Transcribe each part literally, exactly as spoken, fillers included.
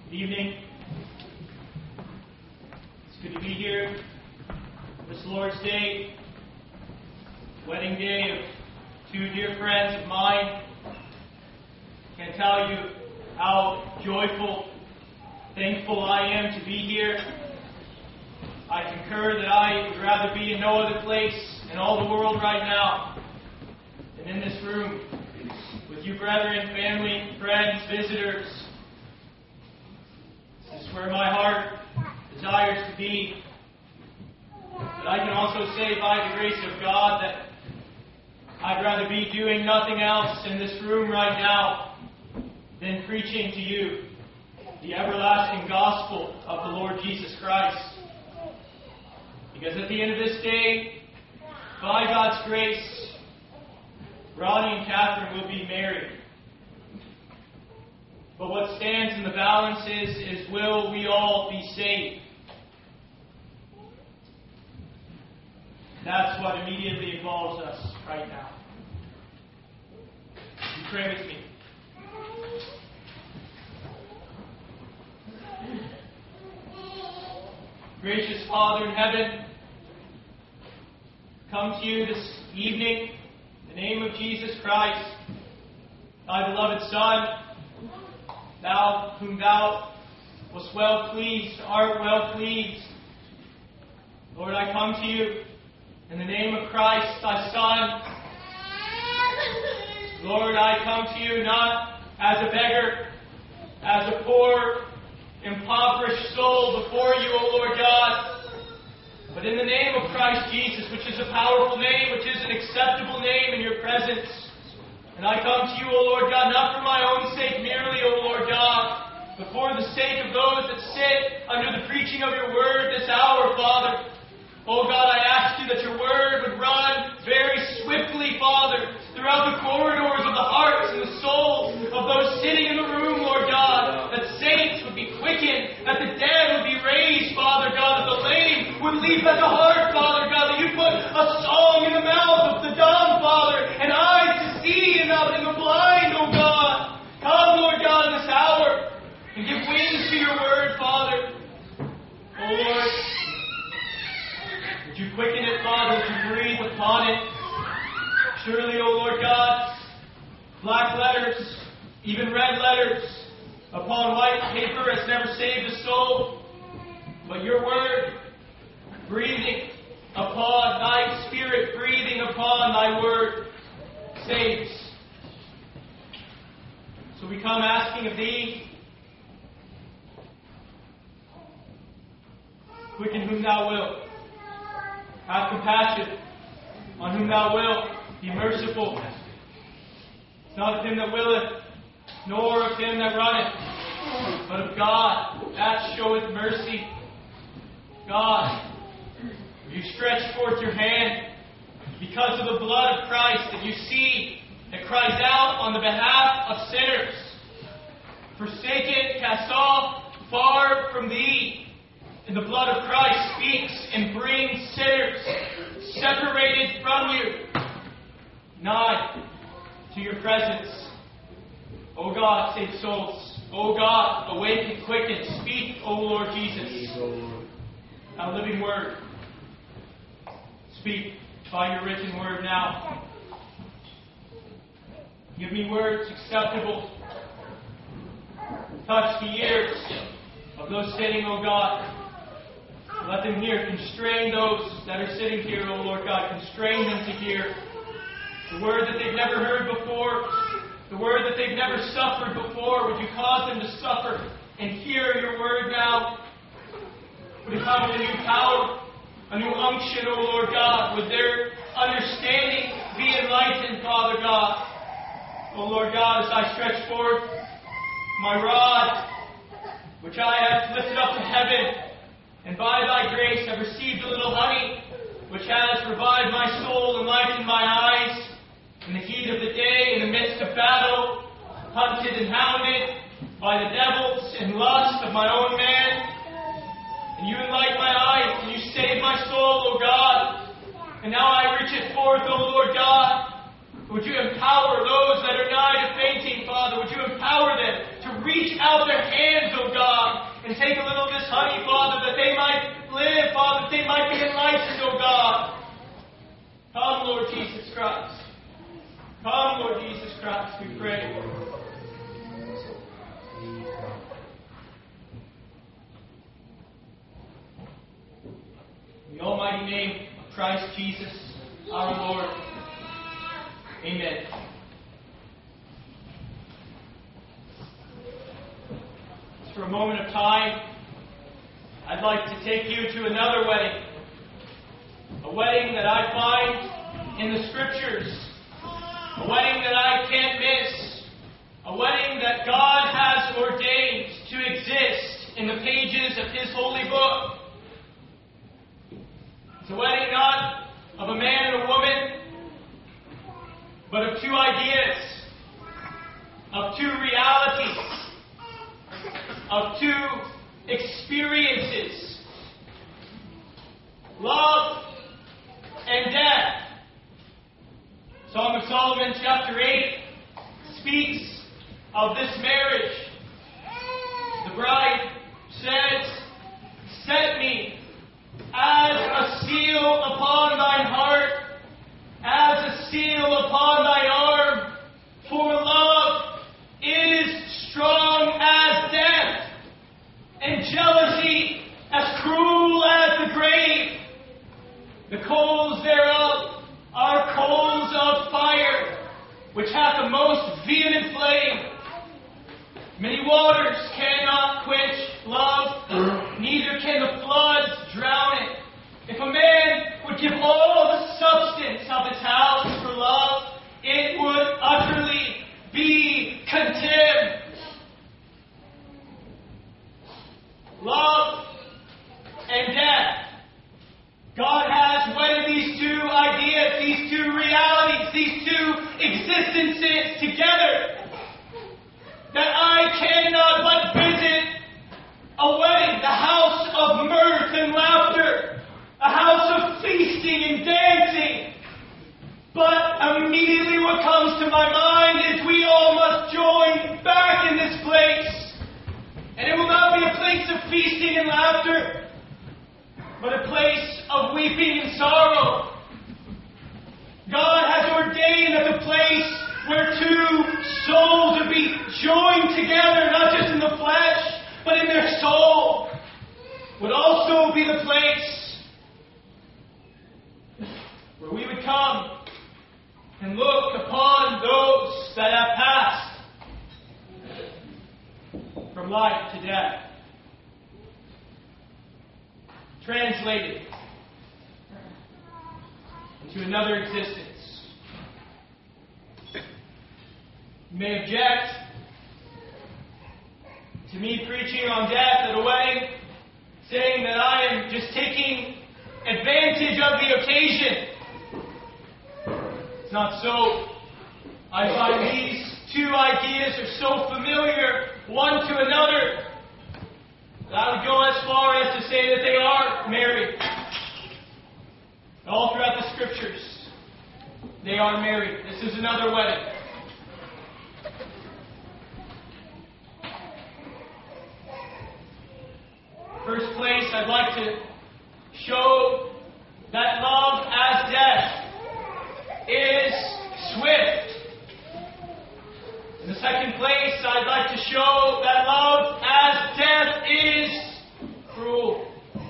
Good evening. It's good to be here. This Lord's Day, wedding day of two dear friends of mine. Can't tell you how joyful, thankful I am to be here. I concur that I would rather be in no other place in all the world right now than in this room with you brethren, family, friends, visitors. This is where my heart desires to be. But I can also say by the grace of God that I'd rather be doing nothing else in this room right now than preaching to you the everlasting gospel of the Lord Jesus Christ. Because at the end of this day, by God's grace, Ronnie and Catherine will be married. But what stands in the balance is, is will we all be saved? That's what immediately involves us right now. You pray with me. Gracious Father in heaven, come to you this evening in the name of Jesus Christ, thy beloved Son, thou whom thou wast well pleased, art well pleased. Lord, I come to you in the name of Christ, thy Son. Lord, I come to you not as a beggar, as a poor, impoverished soul before you, O Lord God, but in the name of Christ Jesus, which is a powerful name, which is an acceptable name in your presence. And I come to you, O Lord God, not for my own sake merely, O Lord God, but for the sake of those that sit under the preaching of your word this hour, Father. Oh God, I ask you that your word would run very swiftly, Father, throughout the corridors of the hearts and the souls of those sitting in the room, Lord God, that saints would be quickened, that the dead would be raised, Father God, that the lame would leap at the heart, Father God, that you put a song in the mouth of the dumb, Father, and eyes to see and mouth in the blind, oh God. Come, Lord God, in this hour and give wings to your word, Father. Oh Lord, would you quicken it, Father, would you breathe upon it? Surely, O Lord God, black letters, even red letters, upon white paper has never saved a soul. But your word, breathing upon thy Spirit, breathing upon thy word, saves. So we come asking of thee, quicken whom thou wilt. Have compassion on whom thou wilt. Be merciful. It's not of him that willeth, nor of him that runneth, but of God that showeth mercy. God, you stretch forth your hand because of the blood of Christ that you see that cries out on the behalf of sinners. Forsaken, cast off, far from thee. And the blood of Christ speaks and brings sinners separated from you nigh to your presence. O God, save souls. O God, awaken, quicken, speak, O Lord Jesus. Thou living word, speak by your written word now. Give me words acceptable. Touch the ears of those sitting, O God. Let them hear. Constrain those that are sitting here, O Lord God. Constrain them to hear the word that they've never heard before, the word that they've never suffered before. Would you cause them to suffer and hear your word now? Would it come with a new power, a new unction, O Lord God? Would their understanding be enlightened, Father God? O Lord God, as I stretch forth my rod, which I have lifted up to heaven, and by thy grace have received a little honey, which has revived my soul and lightened my eyes, in the heat of the day, in the midst of battle, hunted and hounded by the devils and lust of my own man. And you enlighten my eyes, and you save my soul, O God. And now I reach it forth, O Lord God. Would you empower those that are nigh to fainting, Father? Would you empower them to reach out their hands, O God, and take a little of this honey, Father, that they might live, Father, that they might be enlightened, O God. Come, Lord Jesus Christ. Come, Lord Jesus Christ, we pray. In the almighty name of Christ Jesus, our Lord. Amen. For a moment of time, I'd like to take you to another wedding. A wedding that I find in the Scriptures. A wedding that I can't miss. A wedding that God has ordained to exist in the pages of His holy book. It's a wedding not of a man and a woman, but of two ideas, of two realities, of two experiences. Love and death. Song of Solomon chapter eight speaks of this marriage. The bride says, "Set me as a seal upon thine heart, as a seal upon thy arm, for love is strong as death, and jealousy as cruel as the grave. The coals thereof are coals of fire, which hath a most vehement flame. Many waters cannot quench love, neither can the floods drown it. If a man would give all the substance of his house for love, it would utterly be contemned." Love and death. God has wedded these two ideas, these two realities, these two existences together, that I cannot but visit a wedding, the house of mirth and laughter, a house of feasting and dancing. But immediately what comes to my mind is we all must join back in this place. And it will not be a place of feasting and laughter, but a place of weeping and sorrow. God has ordained that the place where two souls would be joined together, not just in the flesh, but in their soul, would also be the place where we would come and look upon those that have passed from life to death. Translated into another existence. You may object to me preaching on death at a wedding, saying that I am just taking advantage of the occasion. It's not so. I find these two ideas are so familiar one to another that I would go as far as to say that they are married. All throughout the Scriptures, they are married. This is another wedding. First place, I'd like to show that love as death is swift. In the second place, I'd like to show that love as death is cruel.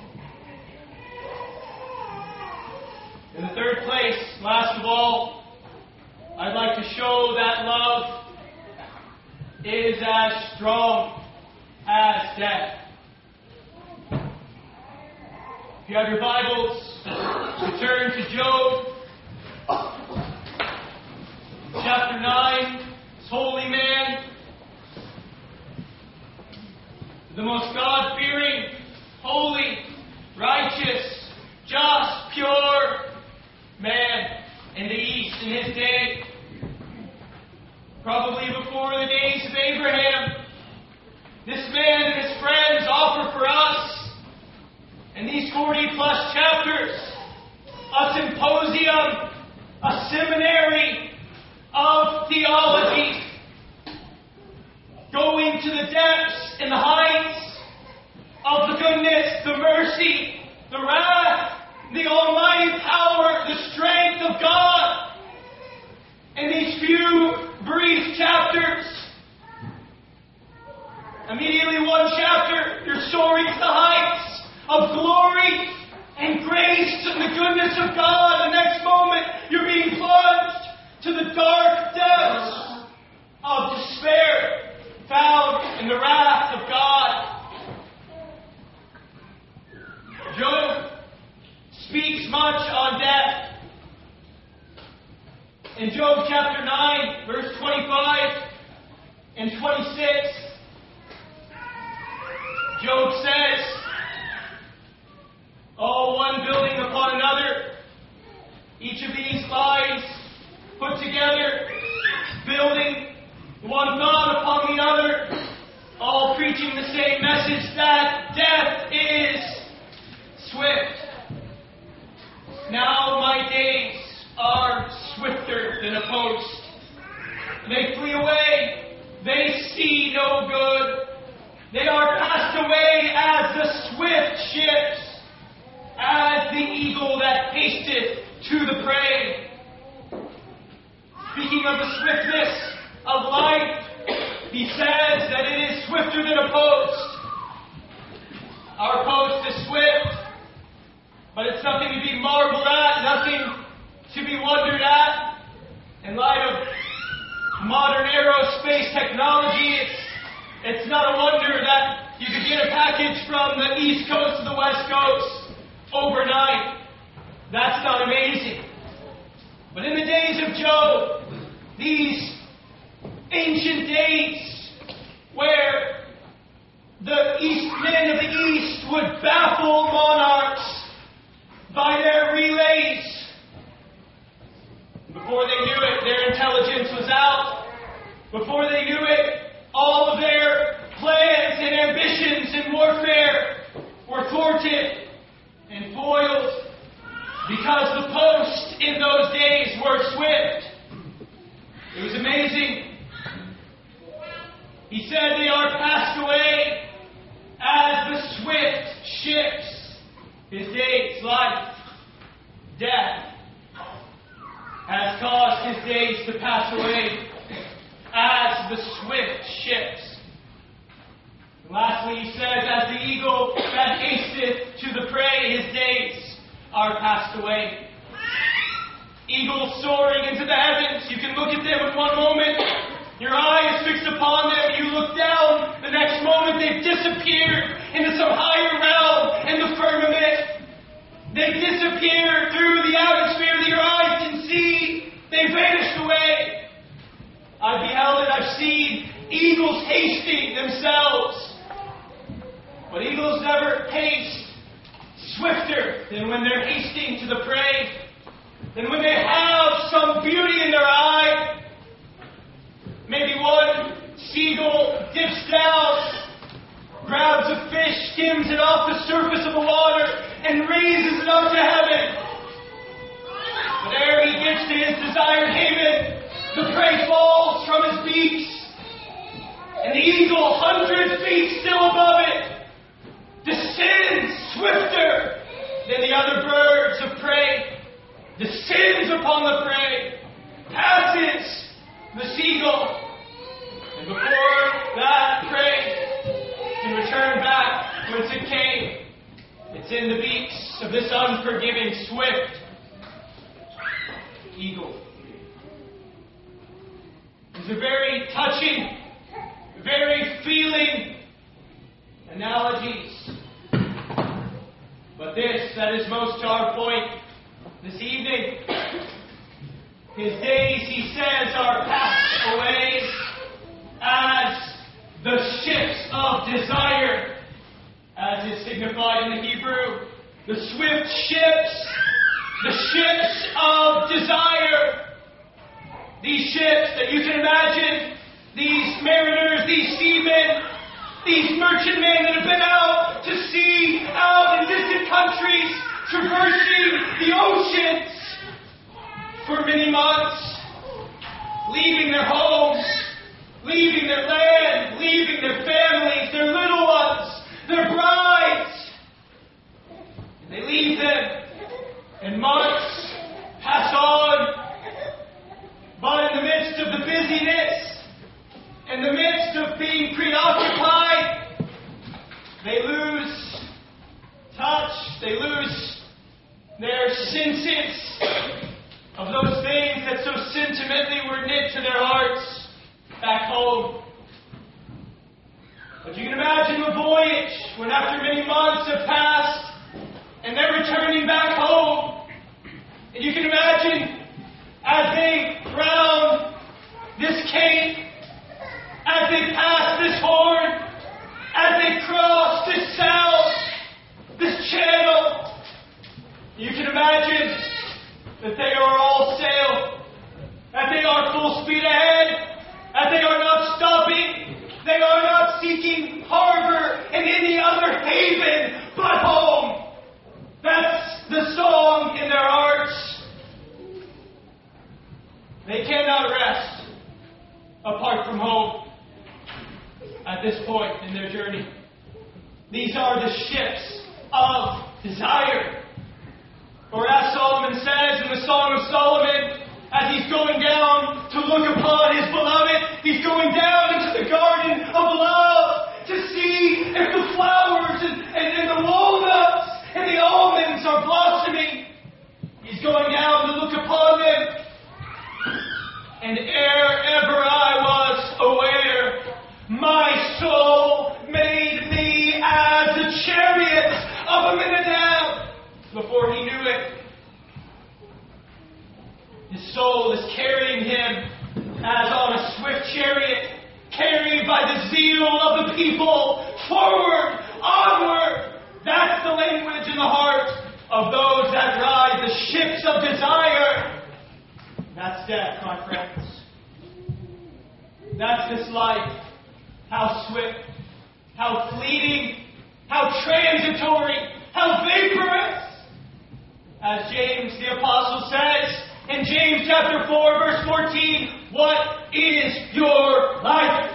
In the third place, last of all, I'd like to show that love is as strong as death. If you have your Bibles, you turn to Job chapter nine. This holy man, the most God-fearing, holy, righteous, just, pure man in the East in his day. Probably before the days of Abraham. This man and his friends offer for us, in these forty plus chapters, a symposium, a seminary of theology, going to the depths and the heights goodness, the mercy, the wrath, the almighty power, the strength of God. In these few brief chapters, immediately one chapter, you're soaring to the heights of glory and grace and the goodness of God. The next moment, you're being plunged to the dark depths of despair found in the wrath of God. Job speaks much on death. In Job chapter nine, verse twenty-five and twenty-six, Job says, "Oh, one building upon another, each of these lies put together, building one thought upon the other, all preaching the same message that death is swift. Now my days are swifter than a post. They flee away. They see no good. They are passed away as the swift ships, as the eagle that hasteth to the prey." Speaking of the swiftness of life, he says that it is swifter than a post. Our post is swift, but it's nothing to be marveled at, nothing to be wondered at. In light of modern aerospace technology, it's, it's not a wonder that you could get a package from the East Coast to the West Coast overnight. That's not amazing. But in the days of Job, these ancient days where the east men of the East would baffle monarchs by their relays, before they knew it, their intelligence was out. Before they knew it, all of their plans and ambitions in warfare were thwarted and foiled, because the posts in those days were swift. It was amazing. He said they are passed away as the swift ships. His days, life, death, has caused his days to pass away as the swift ships. And lastly, he says, as the eagle that hasteth to the prey, his days are passed away. Eagles soaring into the heavens. You can look at them in one moment. Your eye is fixed upon them. You look down. The next moment they've disappeared into some higher realm in the firmament. They disappear through the atmosphere that your eyes can see. They vanished away. I've beheld it. I've seen eagles hasting themselves. But eagles never haste swifter than when they're hasting to the prey. And when they have some beauty in their eye, maybe one seagull dips down, grabs a fish, skims it off the surface of the water, and raises it up to heaven. But ere he gets to his desired haven, the prey falls from his beaks, and the eagle, hundred feet still above it, descends swifter than the other birds of prey. Descends upon the prey, passes the seagull, and before that prey can return back whence it came, it's in the beaks of this unforgiving, swift eagle. These are very touching, very feeling analogies. But this, that is most to our point this evening, his days, he says, are passed away as the ships of desire, as is signified in the Hebrew. The swift ships, the ships of desire. These ships that you can imagine, these mariners, these seamen, these merchantmen that have been out to sea, out in distant countries, traversing the oceans for many months, leaving their homes, leaving their land, leaving their families, their little ones, their brides, But you can imagine the voyage when after many months have passed and they're returning back home. And you can imagine as they round this cape, as they pass this horn, as they cross this sound, this channel, you can imagine that they are all sail, that they are full speed ahead, that they are not stopping, they are not seeking harbor in any other haven but home. That's the song in their hearts. They cannot rest apart from home at this point in their journey. These are the ships of desire. Or as Solomon says in the Song of Solomon, as he's going down to look upon his beloved, he's going down into the garden of love to see if the flowers and, and, and the walnuts and the almonds are blossoming. He's going down to look upon them. And ere ever I was aware, my soul made me as a chariot of Amminadab. Before he knew it, his soul is carrying him as on a swift chariot, carried by the zeal of the people, forward, onward. That's the language in the heart of those that ride the ships of desire. That's death, my friends. That's this life. How swift, how fleeting, how transitory, how vaporous. As James the Apostle says in James chapter four, verse fourteen, what is your life?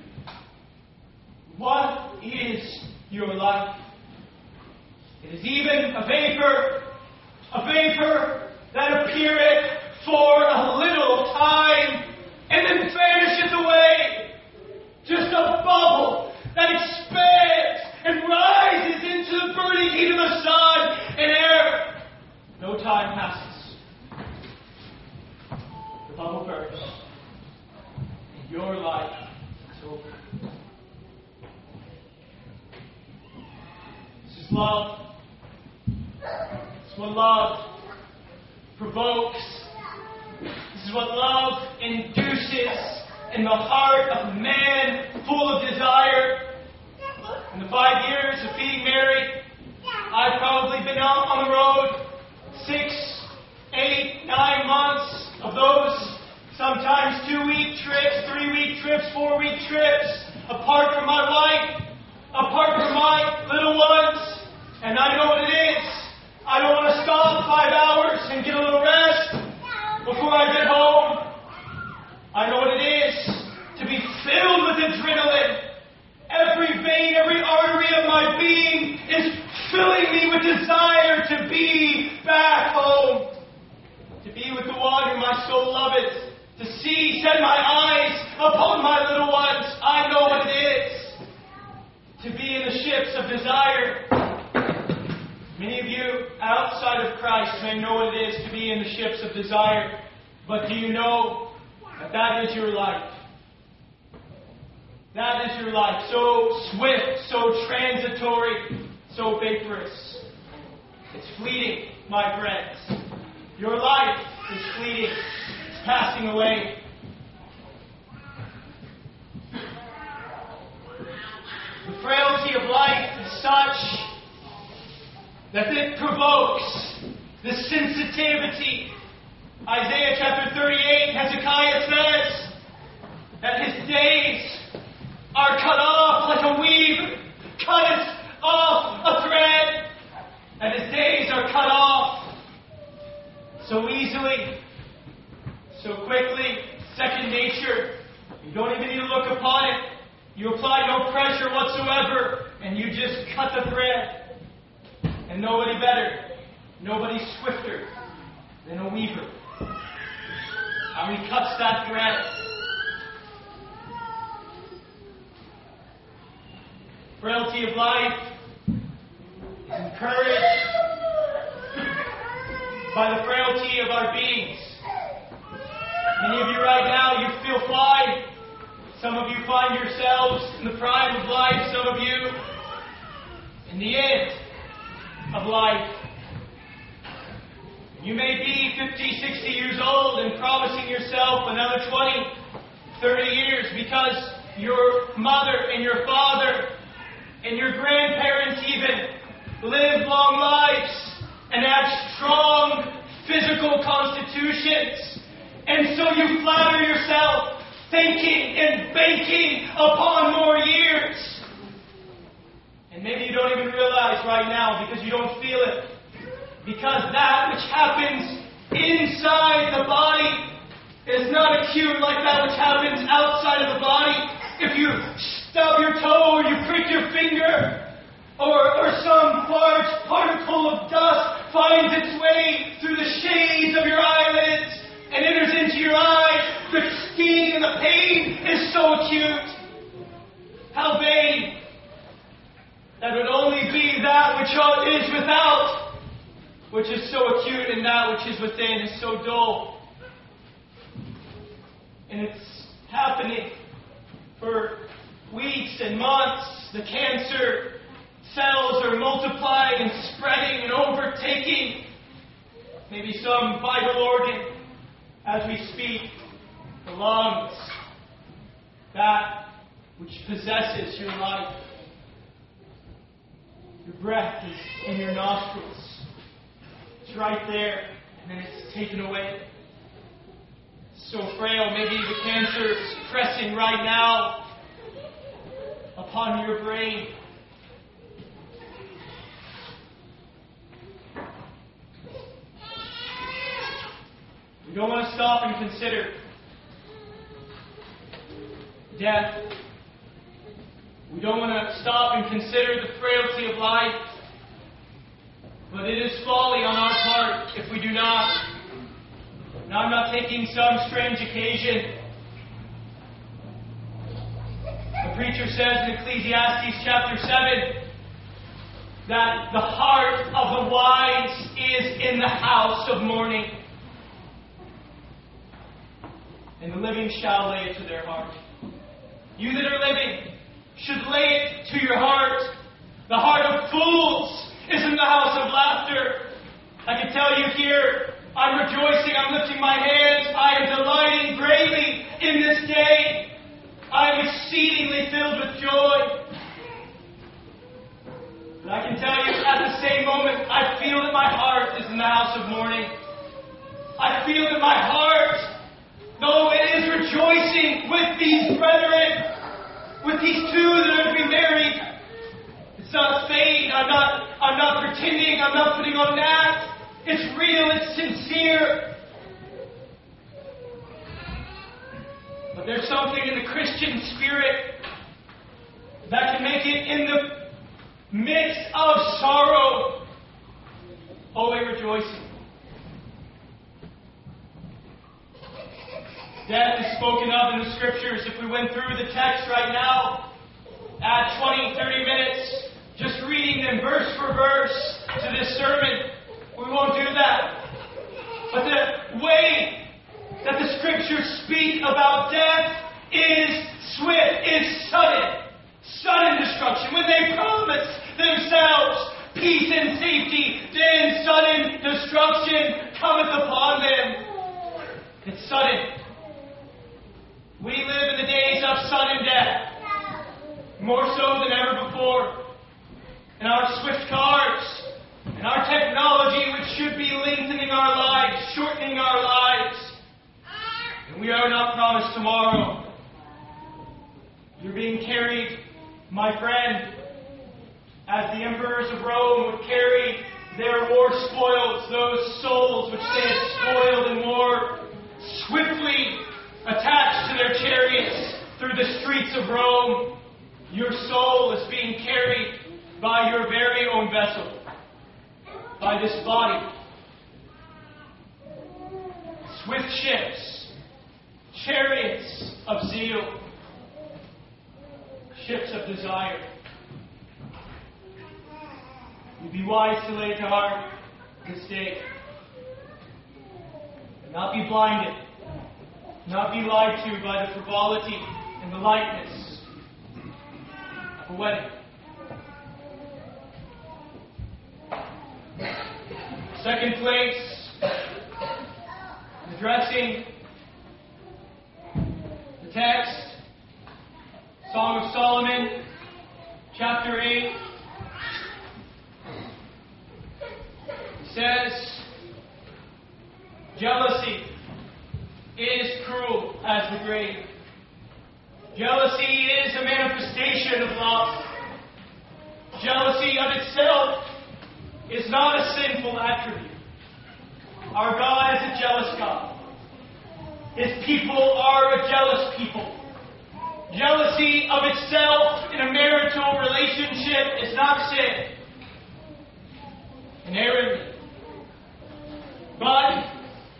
What is your life? It is even a vapor, a vapor that appeareth for a little time and then vanisheth away. Just a bubble that expands and rises into the burning heat of the sun and air. No time passes. The bubble bursts. And your life is over. This is love. This is what love provokes. This is what love induces in the heart of a man full of desire. In the five years of being married, I've probably been out on the road six, eight, nine months of those, sometimes two-week trips, three-week trips, four-week trips, apart from my wife, apart from my little ones. And I know what it is. I don't want to stop five hours and get a little rest before I get home. I know what it is to be filled with adrenaline. Every vein, every artery of my being is filling me with desire to be back home. To be with the one whom I so loveth. To see, set my eyes upon my little ones. I know what it is to be in the ships of desire. Many of you outside of Christ may know what it is to be in the ships of desire. But do you know that that is your life? That is your life. So swift, so transitory, so vaporous. It's fleeting, my friends. Your life is fleeting. It's passing away. The frailty of life is such that it provokes the sensitivity. Isaiah chapter thirty-eight, Hezekiah says that his days are cut off like a weaver cutteth off a thread, and his days are cut off so easily, so quickly, second nature. You don't even need to look upon it. You apply no pressure whatsoever, and you just cut the thread. And nobody better, nobody swifter than a weaver. How he cuts that thread. Frailty of life is encouraged by the frailty of our beings. Many of you right now, you feel fine. Some of you find yourselves in the prime of life. Some of you in the end of life. You may be fifty, sixty years old and promising yourself another twenty, thirty years because your mother and your father and your grandparents even lived long lives and had strong physical constitutions. And so you flatter yourself, thinking and banking upon more years. And maybe you don't even realize right now because you don't feel it. Because that which happens inside the body is not acute like that which happens outside of the body. If you stub your toe or you prick your finger, or, or some large particle of dust finds its way through the shades of your eyelids and enters into your eyes, the sting and the pain is so acute. How vain that it would only be that which is without, which is so acute, and that which is within is so dull. And it's happening for weeks and months. The cancer cells are multiplying and spreading and overtaking maybe some vital organ as we speak. The lungs, that which possesses your life. Your breath is in your nostrils. It's right there, and then it's taken away. It's so frail. Maybe the cancer is pressing right now upon your brain. We don't want to stop and consider death. We don't want to stop and consider the frailty of life. But it is folly on our part if we do not. Now, I'm not taking some strange occasion. The preacher says in Ecclesiastes chapter seven that the heart of the wise is in the house of mourning, and the living shall lay it to their heart. You that are living should lay it to your heart. The heart of fools is in the house of laughter. I can tell you here, I'm rejoicing, I'm lifting my hands, I am delighting greatly in this day. I am exceedingly filled with joy. But I can tell you, at the same moment, I feel that my heart is in the house of mourning. I feel that my heart, though it is rejoicing with these brethren, with these two that are to be married, it's not feigned. I'm not, I'm not pretending. I'm not putting on that. It's real. It's sincere. But there's something in the Christian spirit that can make it in the midst of sorrow only rejoicing. Death is spoken of in the Scriptures. If we went through the text right now, add twenty, thirty minutes, just reading them verse for verse to this sermon, we won't do that. But the way that the Scriptures speak about death is swift, is sudden. Sudden destruction. When they promise themselves peace and safety, then sudden destruction cometh upon them. It's sudden. We live in the days of sudden death, more so than ever before. And our swift cars, and our technology, which should be lengthening our lives, shortening our lives, and we are not promised tomorrow. You're being carried, my friend, as the emperors of Rome would carry their war spoils, those souls which they had spoiled in war, swiftly attached to their chariots through the streets of Rome. Your soul is being carried by your very own vessel, by this body. Swift ships, chariots of zeal, ships of desire. You'd be wise to lay to heart this day, and not be blinded, not be lied to by the frivolity in the likeness of a wedding. Second place, addressing the text, Song of Solomon, chapter eight, says, jealousy is cruel as the grave. Jealousy is a manifestation of love. Jealousy of itself is not a sinful attribute. Our God is a jealous God. His people are a jealous people. Jealousy of itself in a marital relationship is not sin. Inherently. But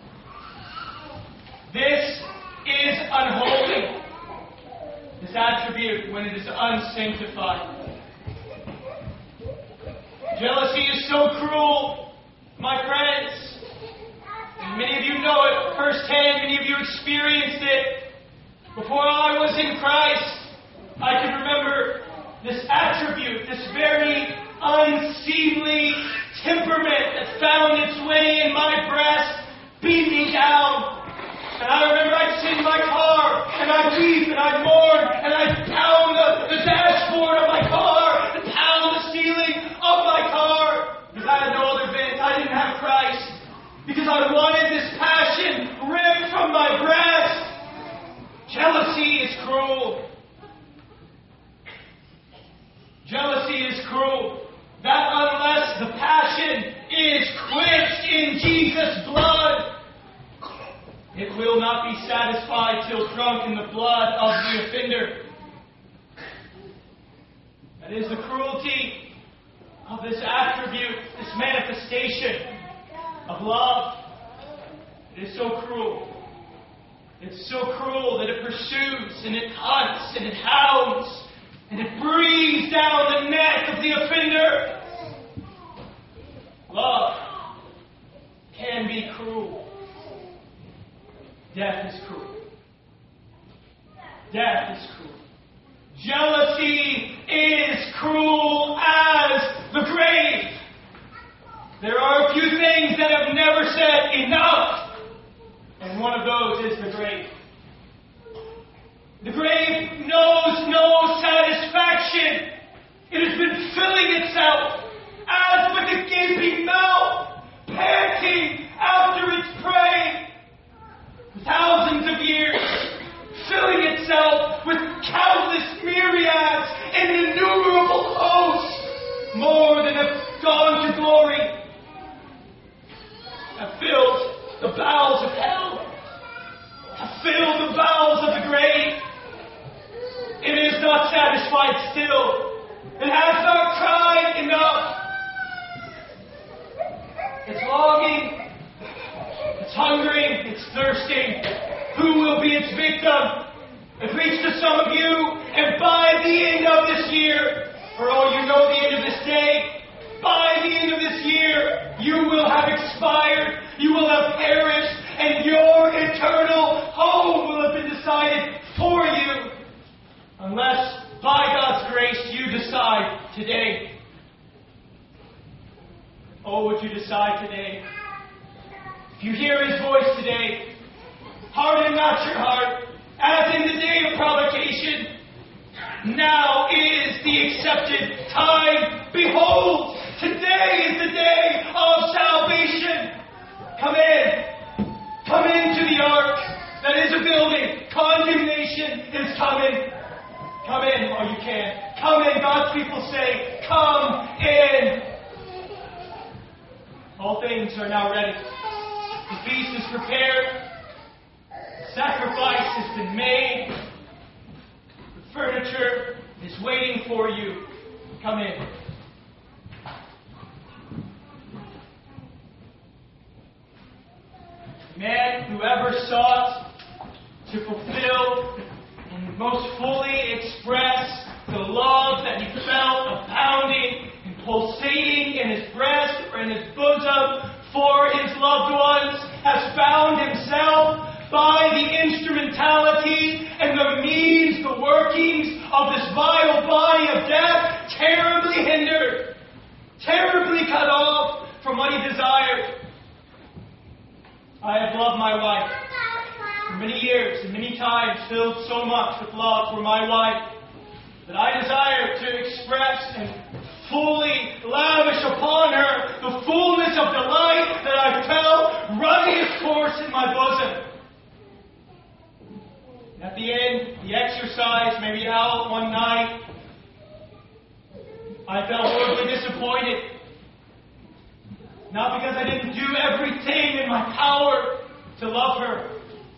this is unholy. This attribute when it is unsanctified. Jealousy is so cruel, my friends. And many of you know it firsthand. Many of you experienced it. Before I was in Christ, I can remember this attribute, this very unseemly temperament that found its way in my breast, beat me down. And I remember I'd sit in my car, and I'd weep, and I'd mourn, and I'd pound the, the dashboard of my car, and pound the ceiling of my car, because I had no other vent. I didn't have Christ. Because I wanted this passion ripped from my breast. Jealousy is cruel. Jealousy is cruel. That unless the passion is quenched in Jesus' blood, it will not be satisfied till drunk in the blood of the offender. That is the cruelty of this attribute, this manifestation of love. It is so cruel. It's so cruel that it pursues and it hunts and it hounds and it breathes down the neck of the offender. Love can be cruel. Death is cruel. Death is cruel. Jealousy is cruel as the grave. There are a few things that have never said enough, and one of those is the grave. The grave knows no satisfaction. It has been filling itself as with a gaping mouth, panting after its prey. For thousands of years, filling itself with countless myriads and innumerable hosts, more than have gone to glory, have filled the bowels of hell, have filled the bowels of the grave. It is not satisfied still. It has not cried enough. It's longing, it's hungering, it's thirsting. Who will be its victim? I preach to some of you, and by the end of this year, for all you know the end of this day, by the end of this year, you will have expired, you will have perished, and your eternal home will have been decided for you. Unless, by God's grace, you decide today. Oh, would you decide today? If you hear His voice today, harden not your heart, as in the day of provocation. Now is the accepted time. Behold, today is the day of salvation. Come in. Come into the ark that is a building. Condemnation is coming. Come in while you can. Come in. God's people say, come in. All things are now ready. The feast is prepared. Sacrifice has been made. The furniture is waiting for you. Come in. Man who ever sought to fulfill and most fully express the love that he felt abounding and pulsating in his breast or in his bosom for his loved ones has found himself by the instrumentality and the means, the times filled so much with love for my wife that I desire to express and fully lavish upon her the fullness of delight that I felt running its course in my bosom. At the end, the exercise may be out one night. I felt horribly disappointed. Not because I didn't do everything in my power to love her.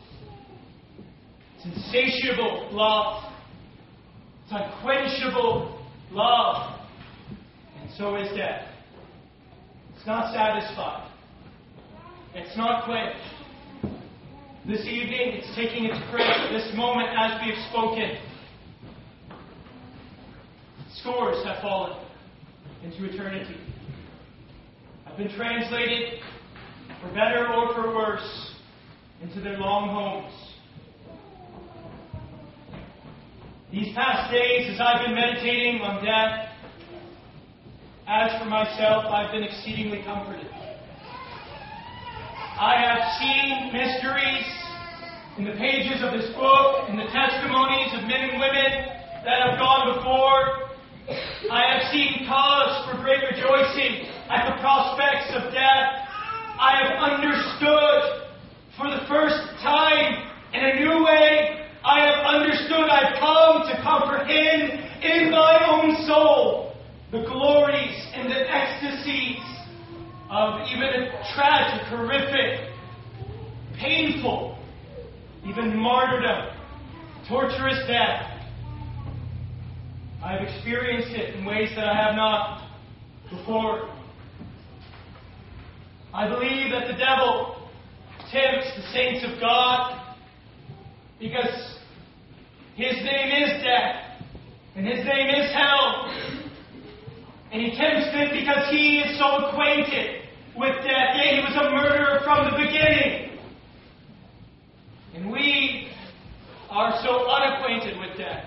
It's insatiable love. It's unquenchable love. And so is death. It's not satisfied. It's not quenched. This evening, it's taking its prey. This moment, as we have spoken, scores have fallen into eternity. Have been translated, for better or for worse, into their long homes. These past days, as I've been meditating on death, as for myself, I've been exceedingly comforted. I have seen mysteries in the pages of this book, in the testimonies of men and women that have gone before. I have seen cause for great rejoicing at the prospects of death. I have understood for the first time in a new way. I have understood, I've come to comprehend in my own soul the glories and the ecstasies of even a tragic, horrific, painful, even martyrdom, torturous death. I have experienced it in ways that I have not before. I believe that the devil tempts the saints of God because his name is death and his name is hell. And he tempts them because he is so acquainted with death. Yea, he was a murderer from the beginning. And we are so unacquainted with death.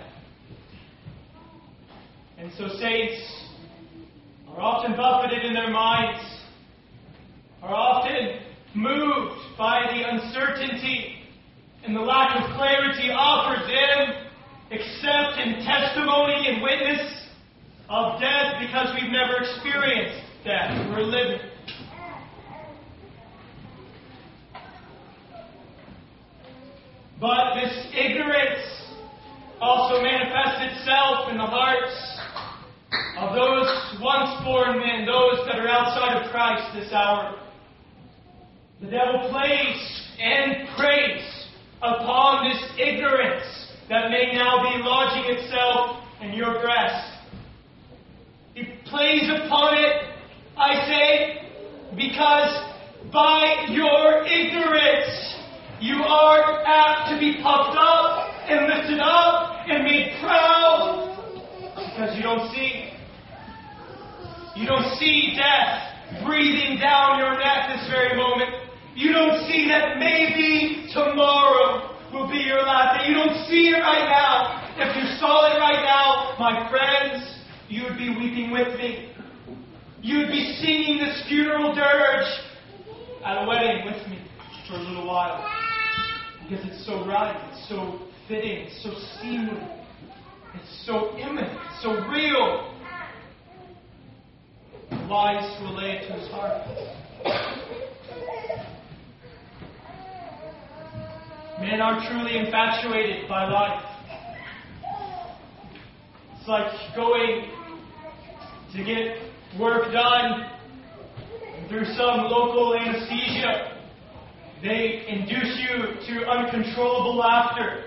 And so saints are often buffeted in their minds, are often moved by the uncertainty and the lack of clarity offered them, except in testimony and witness of death, because we've never experienced death. We're living. But this ignorance also manifests itself in the hearts of those once born men, those that are outside of Christ this hour. The devil plays and preys upon this ignorance that may now be lodging itself in your breast. He plays upon it, I say, because by your ignorance you are apt to be puffed up and lifted up and made proud because you don't see. You don't see death breathing down your neck this very moment. You don't see that maybe tomorrow will be your last day. You don't see it right now. If you saw it right now, my friends, you would be weeping with me. You would be singing this funeral dirge at a wedding with me for a little while. Because it's so right, it's so fitting, it's so seemly, it's so imminent, it's so real. Wise to lay it to his heart. Men are truly infatuated by life. It's like going to get work done, and through some local anesthesia, they induce you to uncontrollable laughter.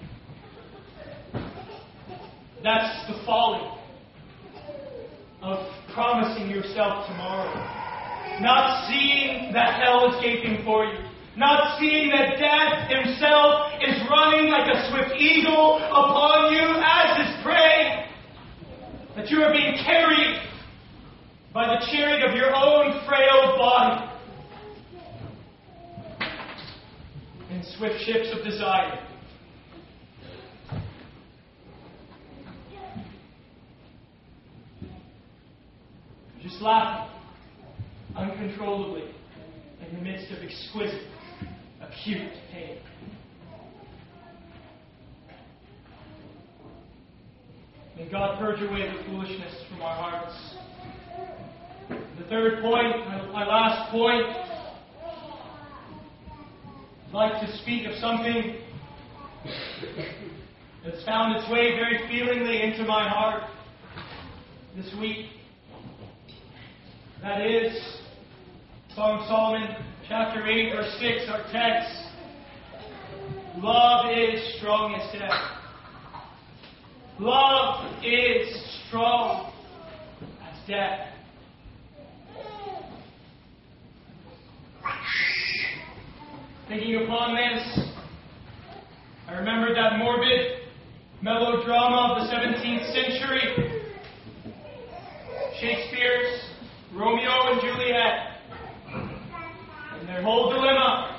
That's the folly of promising yourself tomorrow. Not seeing that hell is gaping for you. Not seeing that death himself is running like a swift eagle upon you as his prey. That you are being carried by the chariot of your own frail body in swift ships of desire. Just laughing uncontrollably in the midst of exquisite, acute pain. May God purge away the foolishness from our hearts. The third point, my last point, I'd like to speak of something that's found its way very feelingly into my heart this week. That is Song of Solomon, chapter eight, verse six, our text. Love is strong as death. Love is strong as death. Thinking upon this, I remembered that morbid melodrama of the seventeenth century, Shakespeare's Romeo and Juliet, and their whole dilemma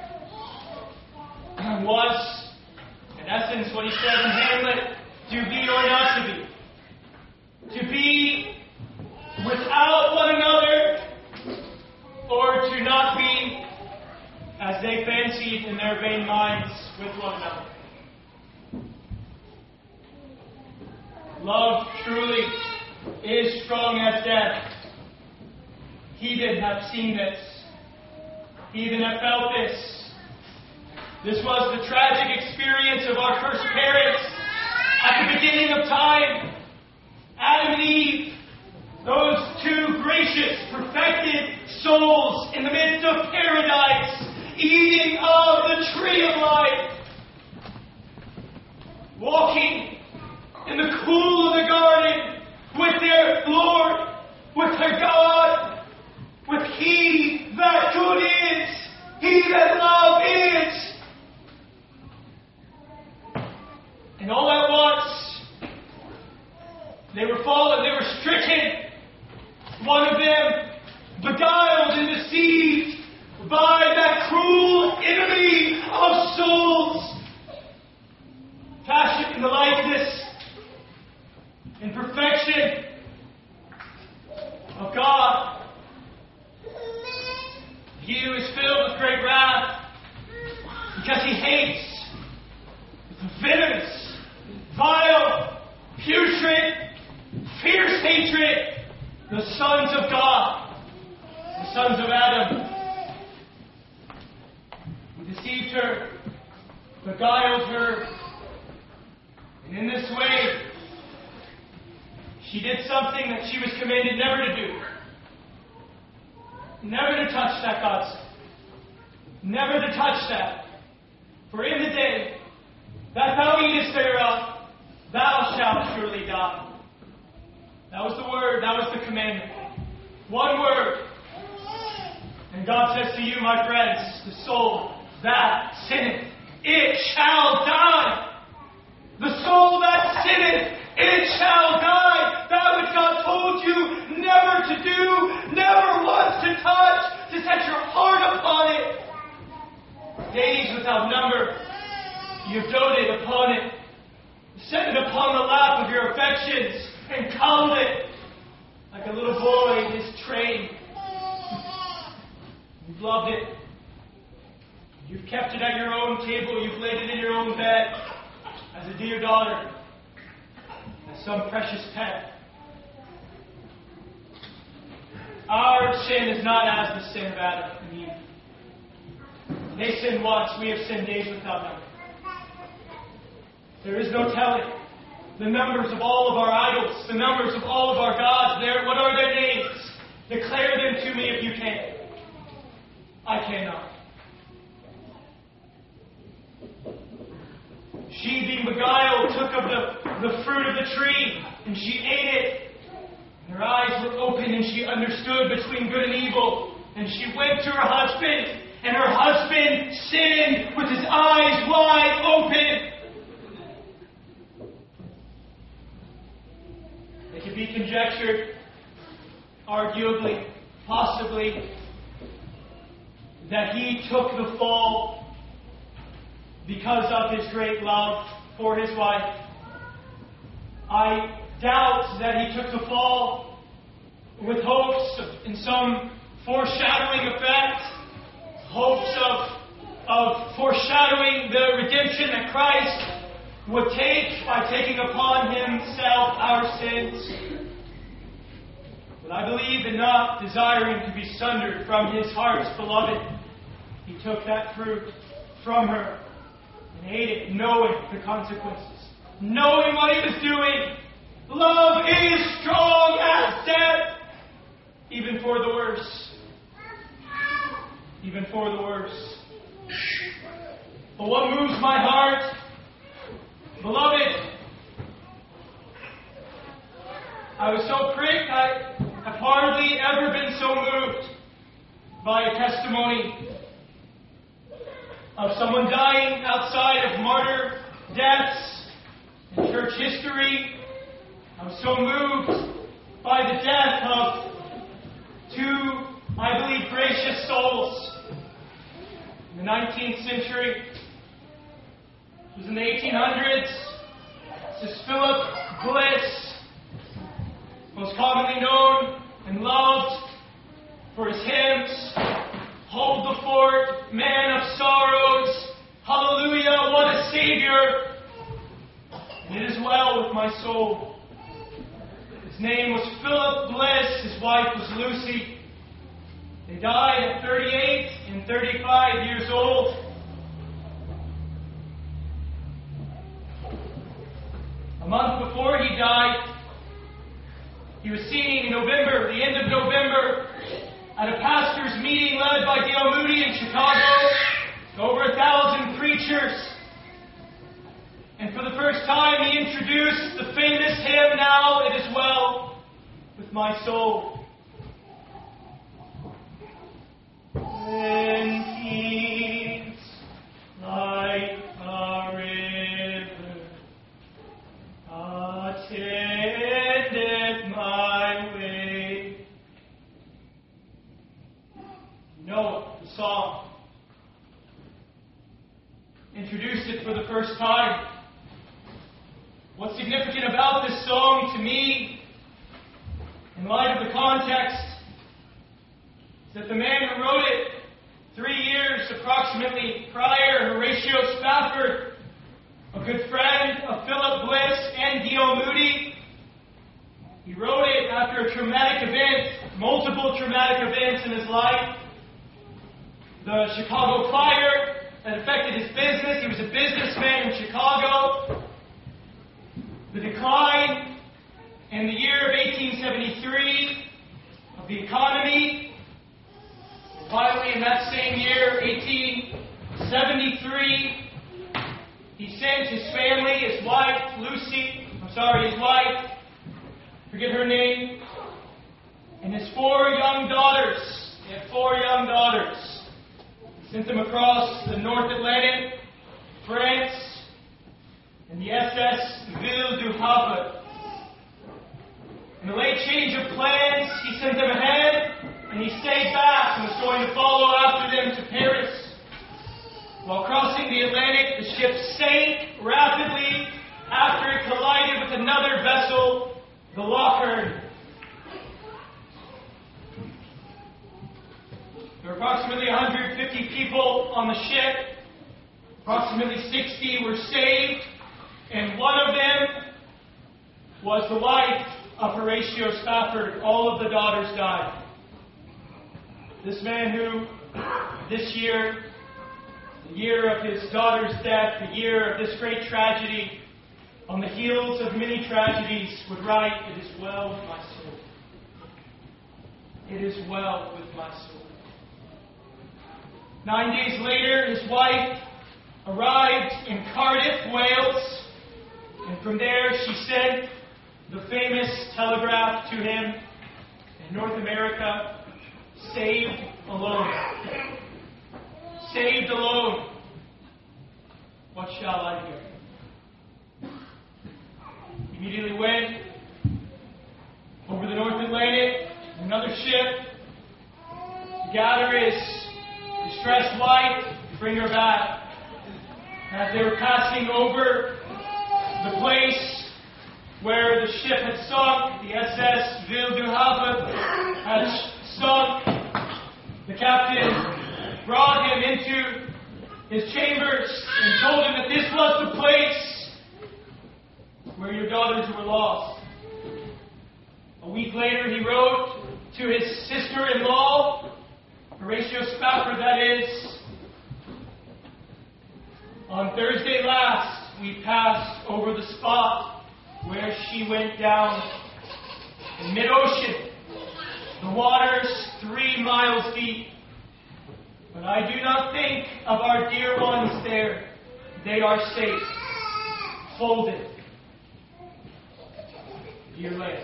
was, in essence, what he said in Hamlet, to be or not to be. To be without one another, or to not be as they fancied in their vain minds with one another. Love truly is strong as death. Heathen have seen this. Heathen have felt this. This was the tragic experience of our first parents at the beginning of time. Adam and Eve, those two gracious, perfected souls in the midst of paradise, eating of the tree of life, walking in the cool of the garden with their Lord, with their God, with He that good is, He that love is. And all at once, they were fallen, they were stricken. One of them beguiled and deceived by that cruel enemy of souls, fashioned in the likeness and perfection of God. He who is filled with great wrath, because he hates with venomous, vile, putrid, fierce hatred the sons of God, the sons of Adam. He deceived her, beguiled her, and in this way, she did something that she was commanded never to do. Never to touch that, God said. Never to touch that. For in the day that thou eatest thereof, thou shalt surely die. That was the word, that was the commandment. One word. And God says to you, my friends, the soul that sinneth, it shall die. The soul that sinneth, it shall die. That which God told you never to do, never once to touch, to set your heart upon it. Days without number, you've doted upon it, set it upon the lap of your affections, and cuddled it like a little boy in his train. You've loved it. You've kept it at your own table. You've laid it in your own bed as a dear daughter, as some precious pet. Our sin is not as the sin of Adam and Eve. They sinned once. We have sinned days without number. There is no telling the numbers of all of our idols, the numbers of all of our gods. There, what are their names? Declare them to me if you can. I cannot. She, being beguiled, took of the, the fruit of the tree, and she ate it. Her eyes were open, and she understood between good and evil. And she went to her husband, and her husband sinned with his eyes wide open. It can be conjectured, arguably, possibly, that he took the fall because of his great love for his wife. I doubt that he took the fall with hopes of, in some foreshadowing effect, hopes of, of foreshadowing the redemption that Christ would take by taking upon himself our sins. But I believe in not desiring to be sundered from his heart's beloved, he took that fruit from her and ate it, knowing the consequences, knowing what he was doing. Love is strong as death, even for the worst. Even for the worst. But what moves my heart, beloved, I was so pricked, I have hardly ever been so moved by a testimony of someone dying outside of martyr deaths in church history. I was so moved by the death of two, I believe, gracious souls in the nineteenth century. It was in the eighteen hundreds. This is Philip Bliss, most commonly known and loved for his hymns, Hold the Fort, Man of Sorrows, Hallelujah, what a Savior. And it is well with my soul. His name was Philip Bliss, his wife was Lucy. They died at thirty-eight and thirty-five years old. A month before he died, he was seen in November, the end of November, at a pastor's meeting led by D L Moody in Chicago. Over a thousand preachers. And for the first time, he introduced the famous hymn, Now It Is Well With My Soul. When peace like a river attended my way. You know the song. Introduced it for the first time. What's significant about this song to me, in light of the context, is that the man who wrote it three years approximately prior, Horatio Spafford, a good friend of Philip Bliss and D L Moody, he wrote it after a traumatic event, multiple traumatic events in his life. The Chicago fire that affected his business. He was a businessman in Chicago. The decline in the year of eighteen seventy-three of the economy. Finally, in that same year, eighteen seventy-three, he sent his family, his wife, Lucy, I'm sorry, his wife, forget her name, and his four young daughters. He had four young daughters. Sent them across the North Atlantic, France, and the S S Ville du Havre. In a late change of plans, he sent them ahead, and he stayed back and was going to follow after them to Paris. While crossing the Atlantic, the ship sank rapidly after it collided with another vessel, the Lochern. There were approximately one hundred fifty people on the ship. Approximately sixty were saved, and one of them was the wife of Horatio Spafford. All of the daughters died. This man who, this year, the year of his daughter's death, the year of this great tragedy, on the heels of many tragedies, would write, "It is well with my soul. It is well with my soul." Nine days later, his wife arrived in Cardiff, Wales, and from there she sent the famous telegraph to him in North America, "Saved alone. Saved alone. What shall I do?" He immediately went over the North Atlantic, another ship, to gather his distressed wife, to bring her back. As they were passing over the place where the ship had sunk, the S S Ville du Havre had sunk, the captain brought him into his chambers and told him that this was the place where your daughters were lost. A week later, he wrote to his sister-in-law, Horatio Spafford, that is, on Thursday last, we passed over the spot where she went down in mid-ocean, the waters three miles deep. But I do not think of our dear ones there. They are safe, folded. Dear lambs.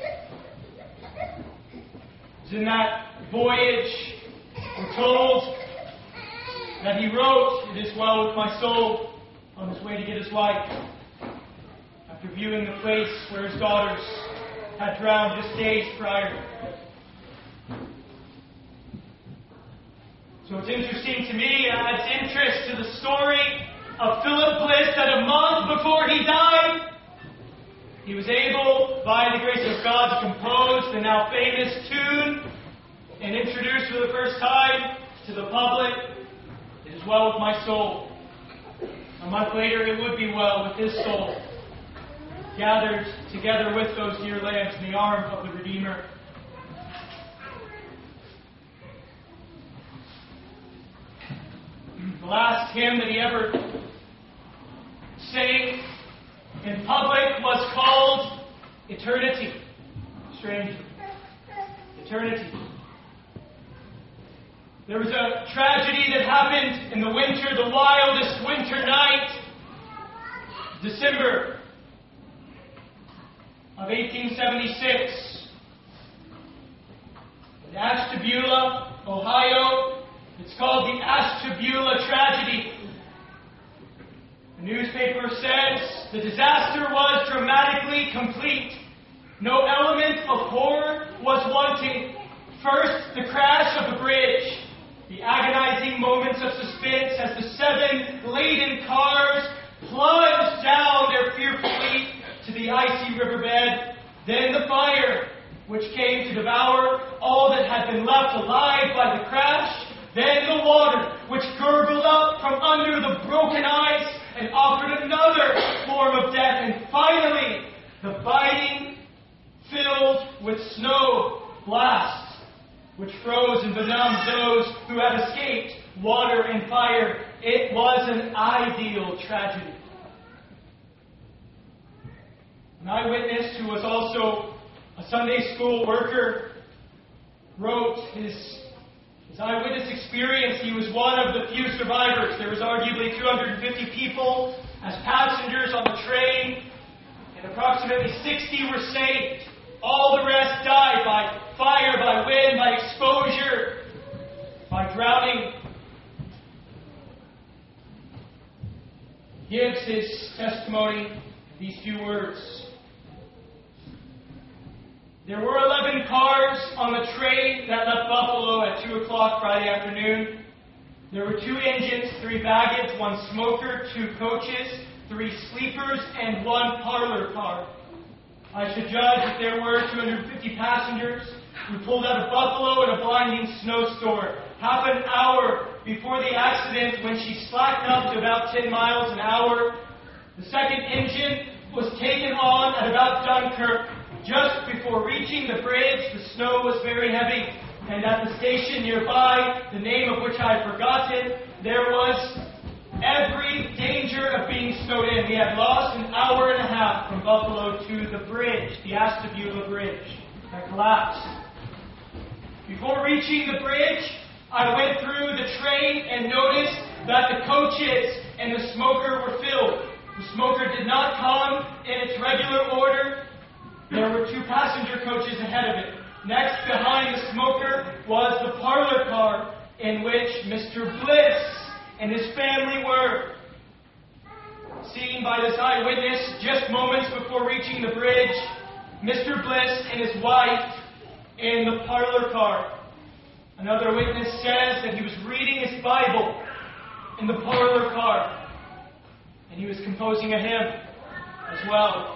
In that voyage, we're told that he wrote, "It is well with my soul," on his way to get his wife, after viewing the place where his daughters had drowned just days prior. So it's interesting to me, it adds interest to the story of Philip Bliss, that a month before he died, he was able, by the grace of God, to compose the now famous tune and introduce for the first time to the public, "It is well with my soul." A month later, it would be well with his soul, gathered together with those dear lambs in the arm of the Redeemer. The last hymn that he ever sang in public was called Eternity. Strange. Eternity. There was a tragedy that happened in the winter, the wildest winter night, December of eighteen seventy-six. In Ashtabula, Ohio, it's called the Ashtabula tragedy. The newspaper says the disaster was dramatically complete. No element of horror was wanting. First, the crash of the bridge. The agonizing moments of suspense as the seven laden cars plunged down their fearful fleet to the icy riverbed. Then the fire, which came to devour all that had been left alive by the crash. Then the water, which gurgled up from under the broken ice and offered another form of death. And finally, the biting, filled with snow blasts, which froze and benumbed those who had escaped water and fire. It was an ideal tragedy. An eyewitness who was also a Sunday school worker wrote his, his eyewitness experience. He was one of the few survivors. There was arguably two hundred fifty people as passengers on the train, and approximately sixty were saved. All the rest died by fire, by wind, by exposure, by drowning. He gives his testimony in these few words. There were eleven cars on the train that left Buffalo at two o'clock Friday afternoon. There were two engines, three baggage, one smoker, two coaches, three sleepers, and one parlor car. I should judge that there were two hundred fifty passengers. We pulled out of Buffalo in a blinding snowstorm. Half an hour before the accident, when she slacked up to about ten miles an hour, the second engine was taken on at about Dunkirk. Just before reaching the bridge, the snow was very heavy, and at the station nearby, the name of which I had forgotten, there was every danger of being snowed in. We had lost an hour and a half from Buffalo to the bridge, the Ashtabula Bridge, that collapsed. Before reaching the bridge, I went through the train and noticed that the coaches and the smoker were filled. The smoker did not come in its regular order. There were two passenger coaches ahead of it. Next, behind the smoker, was the parlor car in which Mister Bliss and his family were. Seen by this eyewitness just moments before reaching the bridge, Mister Bliss and his wife in the parlor car. Another witness says that he was reading his Bible in the parlor car, and he was composing a hymn as well.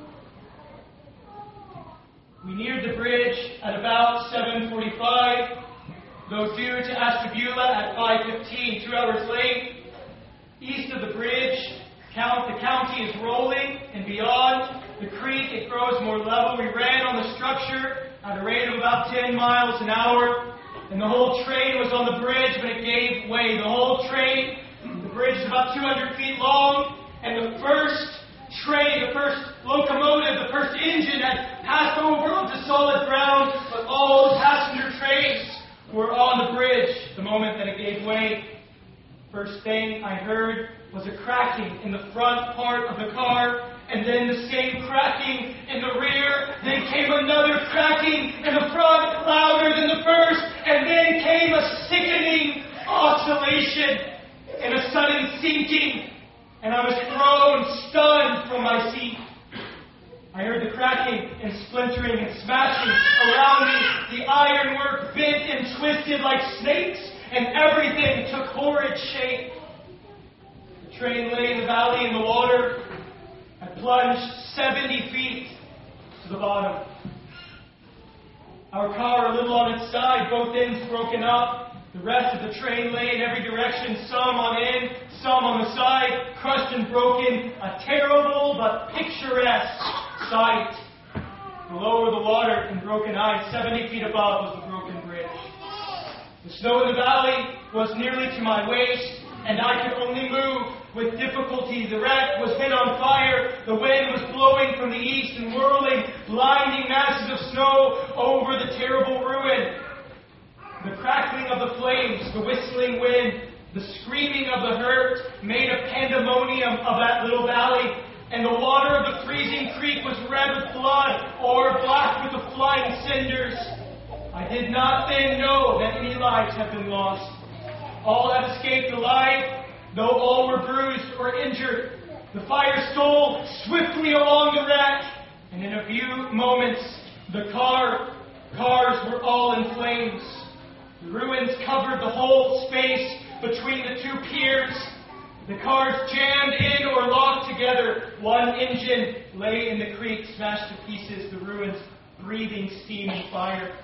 We neared the bridge at about seven forty-five, though due to Ashtabula at five fifteen, two hours late. East of the bridge, Count, the county is rolling, and beyond the creek it grows more level. We ran on the structure at a rate of about ten miles an hour, and the whole train was on the bridge when it gave way. The whole train, the bridge is about two hundred feet long, and the first train, the first locomotive, the first engine had passed over onto solid ground, but all the passenger trains were on the bridge the moment that it gave way. First thing I heard was a cracking in the front part of the car, and then the same cracking in the rear. Then came another cracking in the front, louder than the first, and then came a sickening oscillation and a sudden sinking, and I was thrown stunned from my seat. I heard the cracking and splintering and smashing around me. The ironwork bent and twisted like snakes, and everything took horrid shape. The train lay in the valley in the water. I plunged seventy feet to the bottom. Our car a little on its side, both ends broken up. The rest of the train lay in every direction, some on end, some on the side, crushed and broken. A terrible but picturesque sight. Below were the water and broken ice. Seventy feet above was the broken bridge. The snow in the valley was nearly to my waist, and I could only move with difficulty. The wreck was hit on fire. The wind was blowing from the east and whirling blinding masses of snow over the terrible ruin. The crackling of the flames, the whistling wind, the screaming of the hurt made a pandemonium of that little valley, and the water of the freezing creek was red with blood or black with the flying cinders. I did not then know that any lives had been lost. All had escaped alive, though all were bruised or injured. The fire stole swiftly along the wreck, and in a few moments the car, cars were all in flames. The ruins covered the whole space between the two piers. The cars jammed in or locked together. One engine lay in the creek, smashed to pieces, the ruins breathing steam and fire.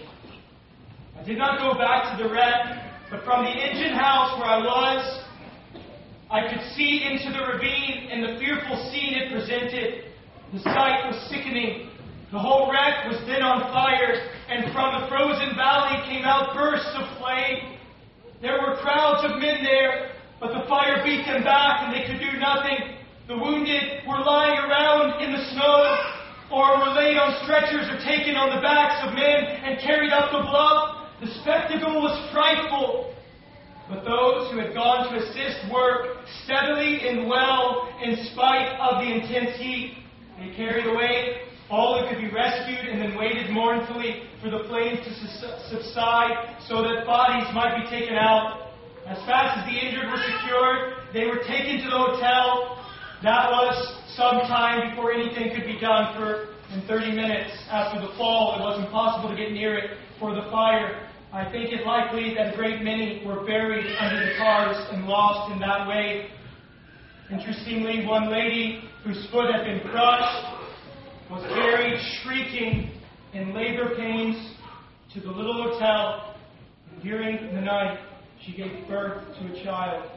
I did not go back to the wreck, but from the engine house where I was, I could see into the ravine and the fearful scene it presented. The sight was sickening. The whole wreck was then on fire, and from the frozen valley came out bursts of flame. There were crowds of men there, but the fire beat them back, and they could do nothing. The wounded were lying around in the snow, or were laid on stretchers or taken on the backs of men and carried up the bluff. The spectacle was frightful. But those who had gone to assist worked steadily and well in spite of the intense heat. They carried away all who could be rescued, and then waited mournfully for the flames to subside so that bodies might be taken out. As fast as the injured were secured, they were taken to the hotel. That was some time before anything could be done, for in thirty minutes after the fall, it was impossible to get near it for the fire. I think it likely that a great many were buried under the cars and lost in that way. Interestingly, one lady whose foot had been crushed was carried shrieking in labor pains to the little hotel. And during the night, she gave birth to a child.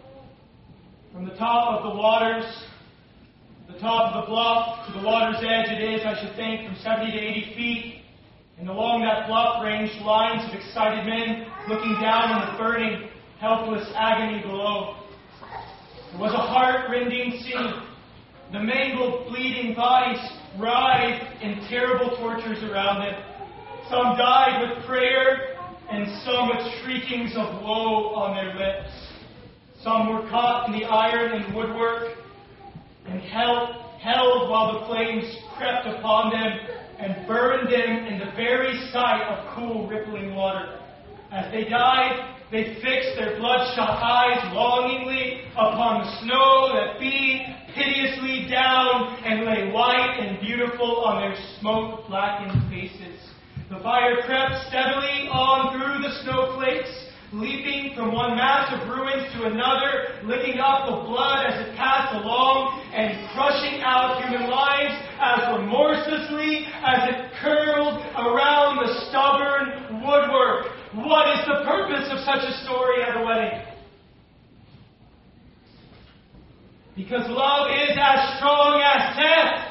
From the top of the waters, the top of the bluff to the water's edge, it is, I should think, from seventy to eighty feet. And along that bluff ranged lines of excited men looking down on the burning, helpless agony below. It was a heart-rending scene. The mangled, bleeding bodies writhed in terrible tortures around them. Some died with prayer, and some with shriekings of woe on their lips. Some were caught in the iron and woodwork, and held, held while the flames crept upon them and burned them in the very sight of cool, rippling water. As they died, they fixed their bloodshot eyes longingly upon the snow that beat piteously down and lay white and beautiful on their smoke-blackened faces. The fire crept steadily on through the snowflakes, leaping from one mass of ruins to another, licking up the blood as it passed along, and crushing out human lives as remorselessly as it curled around the stubborn woodwork. What is the purpose of such a story at a wedding? Because love is as strong as death.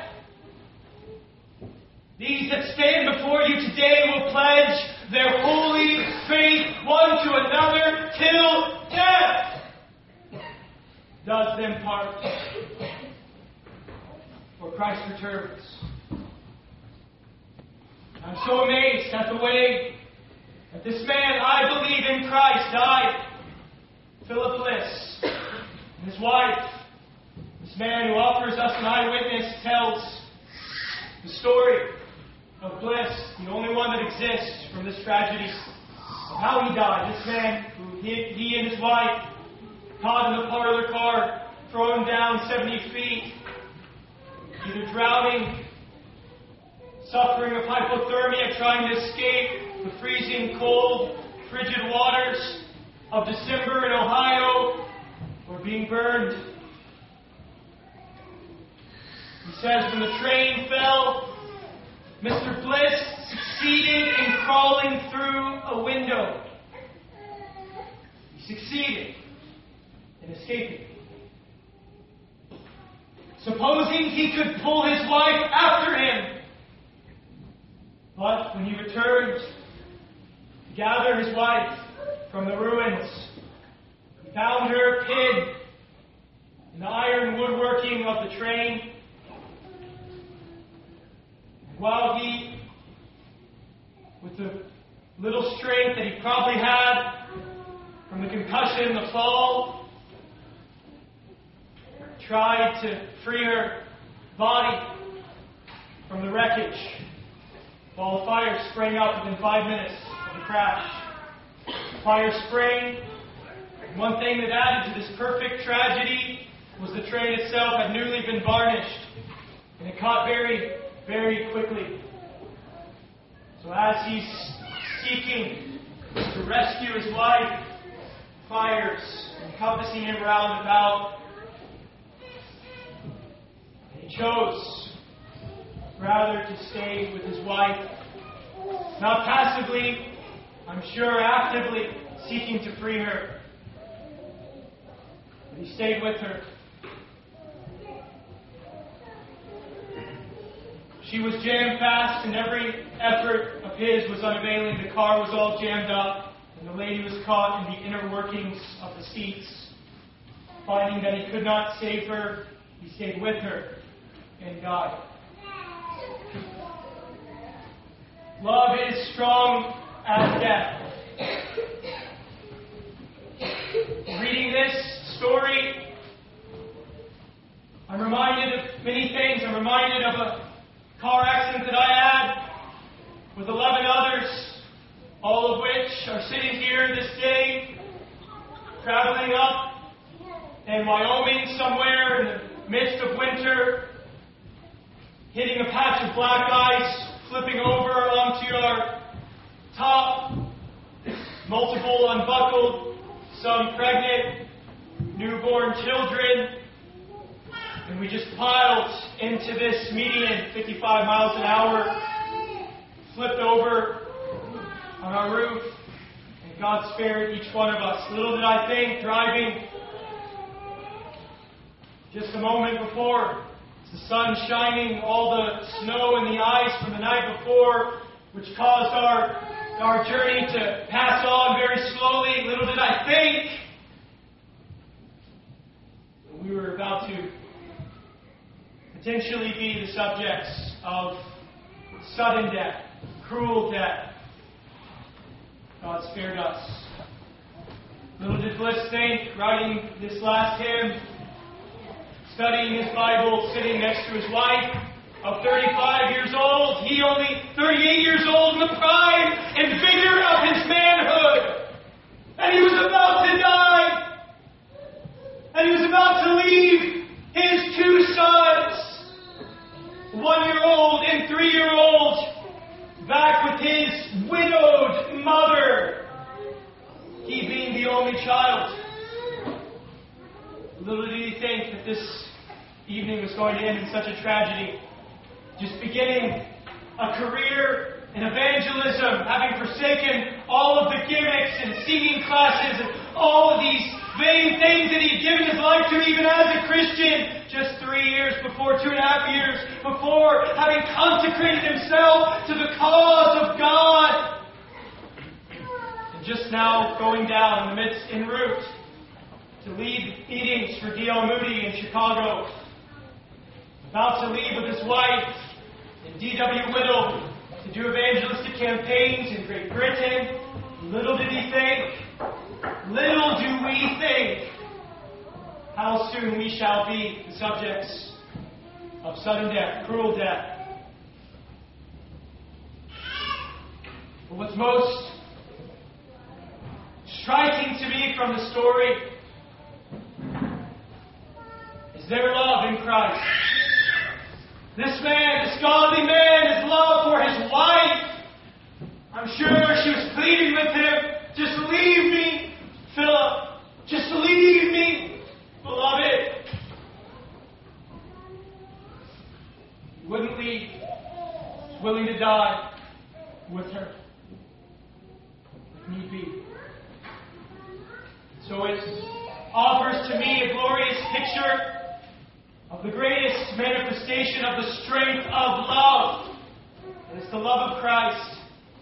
These that stand before you today will pledge their holy faith one to another till death does them part. For Christ returns. I'm so amazed at the way that this man, I believe in Christ, died. Philip Bliss and his wife. This man who offers us an eyewitness tells the story of Bliss, the only one that exists from this tragedy, of how he died. This man, who he, he and his wife, caught in the parlor car, thrown down seventy feet, either drowning, suffering of hypothermia, trying to escape the freezing cold, frigid waters of December in Ohio, or being burned. He says when the train fell, Mister Bliss succeeded in crawling through a window. He succeeded in escaping. Supposing he could pull his wife after him. But when he returned to gather his wife from the ruins, he found her pinned in the iron woodworking of the train. And while he, with the little strength that he probably had from the concussion, the fall, tried to free her body from the wreckage, while the fire sprang up within five minutes of the crash. The fire sprang. One thing that added to this perfect tragedy was the train itself had newly been varnished, and it caught very, very quickly. So as he's seeking to rescue his wife, fires encompassing him round about, he chose rather to stay with his wife, not passively, I'm sure actively seeking to free her. But he stayed with her. She was jam-fast, and every effort of his was unavailing. The car was all jammed up, and the lady was caught in the inner workings of the seats. Finding that he could not save her, he stayed with her and died. Love is strong as death. Reading this story, I'm reminded of many things. I'm reminded of a car accident that I had with eleven others, all of which are sitting here this day, traveling up in Wyoming somewhere in the midst of winter, hitting a patch of black ice, flipping over onto our top, multiple unbuckled, some pregnant, newborn children, and we just piled into this median, fifty-five miles an hour, flipped over on our roof, and God spared each one of us. Little did I think, driving just a moment before, the sun shining, all the snow and the ice from the night before, which caused our, our journey to pass on very slowly. Little did I think we were about to potentially be the subjects of sudden death, cruel death. God spared us. Little did Bliss think, writing this last hymn, studying his Bible, sitting next to his wife of thirty-five years old, he only thirty-eight years old, in the prime and vigor of his manhood. And he was about to die. And he was about to leave his two sons, one-year-old and three-year-old, back with his widowed mother, he being the only child. Little did he think that this evening was going to end in such a tragedy. Just beginning a career in evangelism, having forsaken all of the gimmicks and singing classes and all of these vain things that he had given his life to even as a Christian just three years before, two and a half years before, having consecrated himself to the cause of God. And just now going down in the midst, en route, to lead meetings for D L Moody in Chicago. About to leave with his wife in D W Whittle to do evangelistic campaigns in Great Britain. Little did he think, little do we think, how soon we shall be the subjects of sudden death, cruel death. But what's most striking to me from the story is their love in Christ. This man, this godly man, his love for his wife. I'm sure she was pleading with him, just leave me, Philip. Just leave me, beloved. He wouldn't leave. Willing to die with her, if need be. So it offers to me a glorious picture of the greatest manifestation of the strength of love. And it's the love of Christ.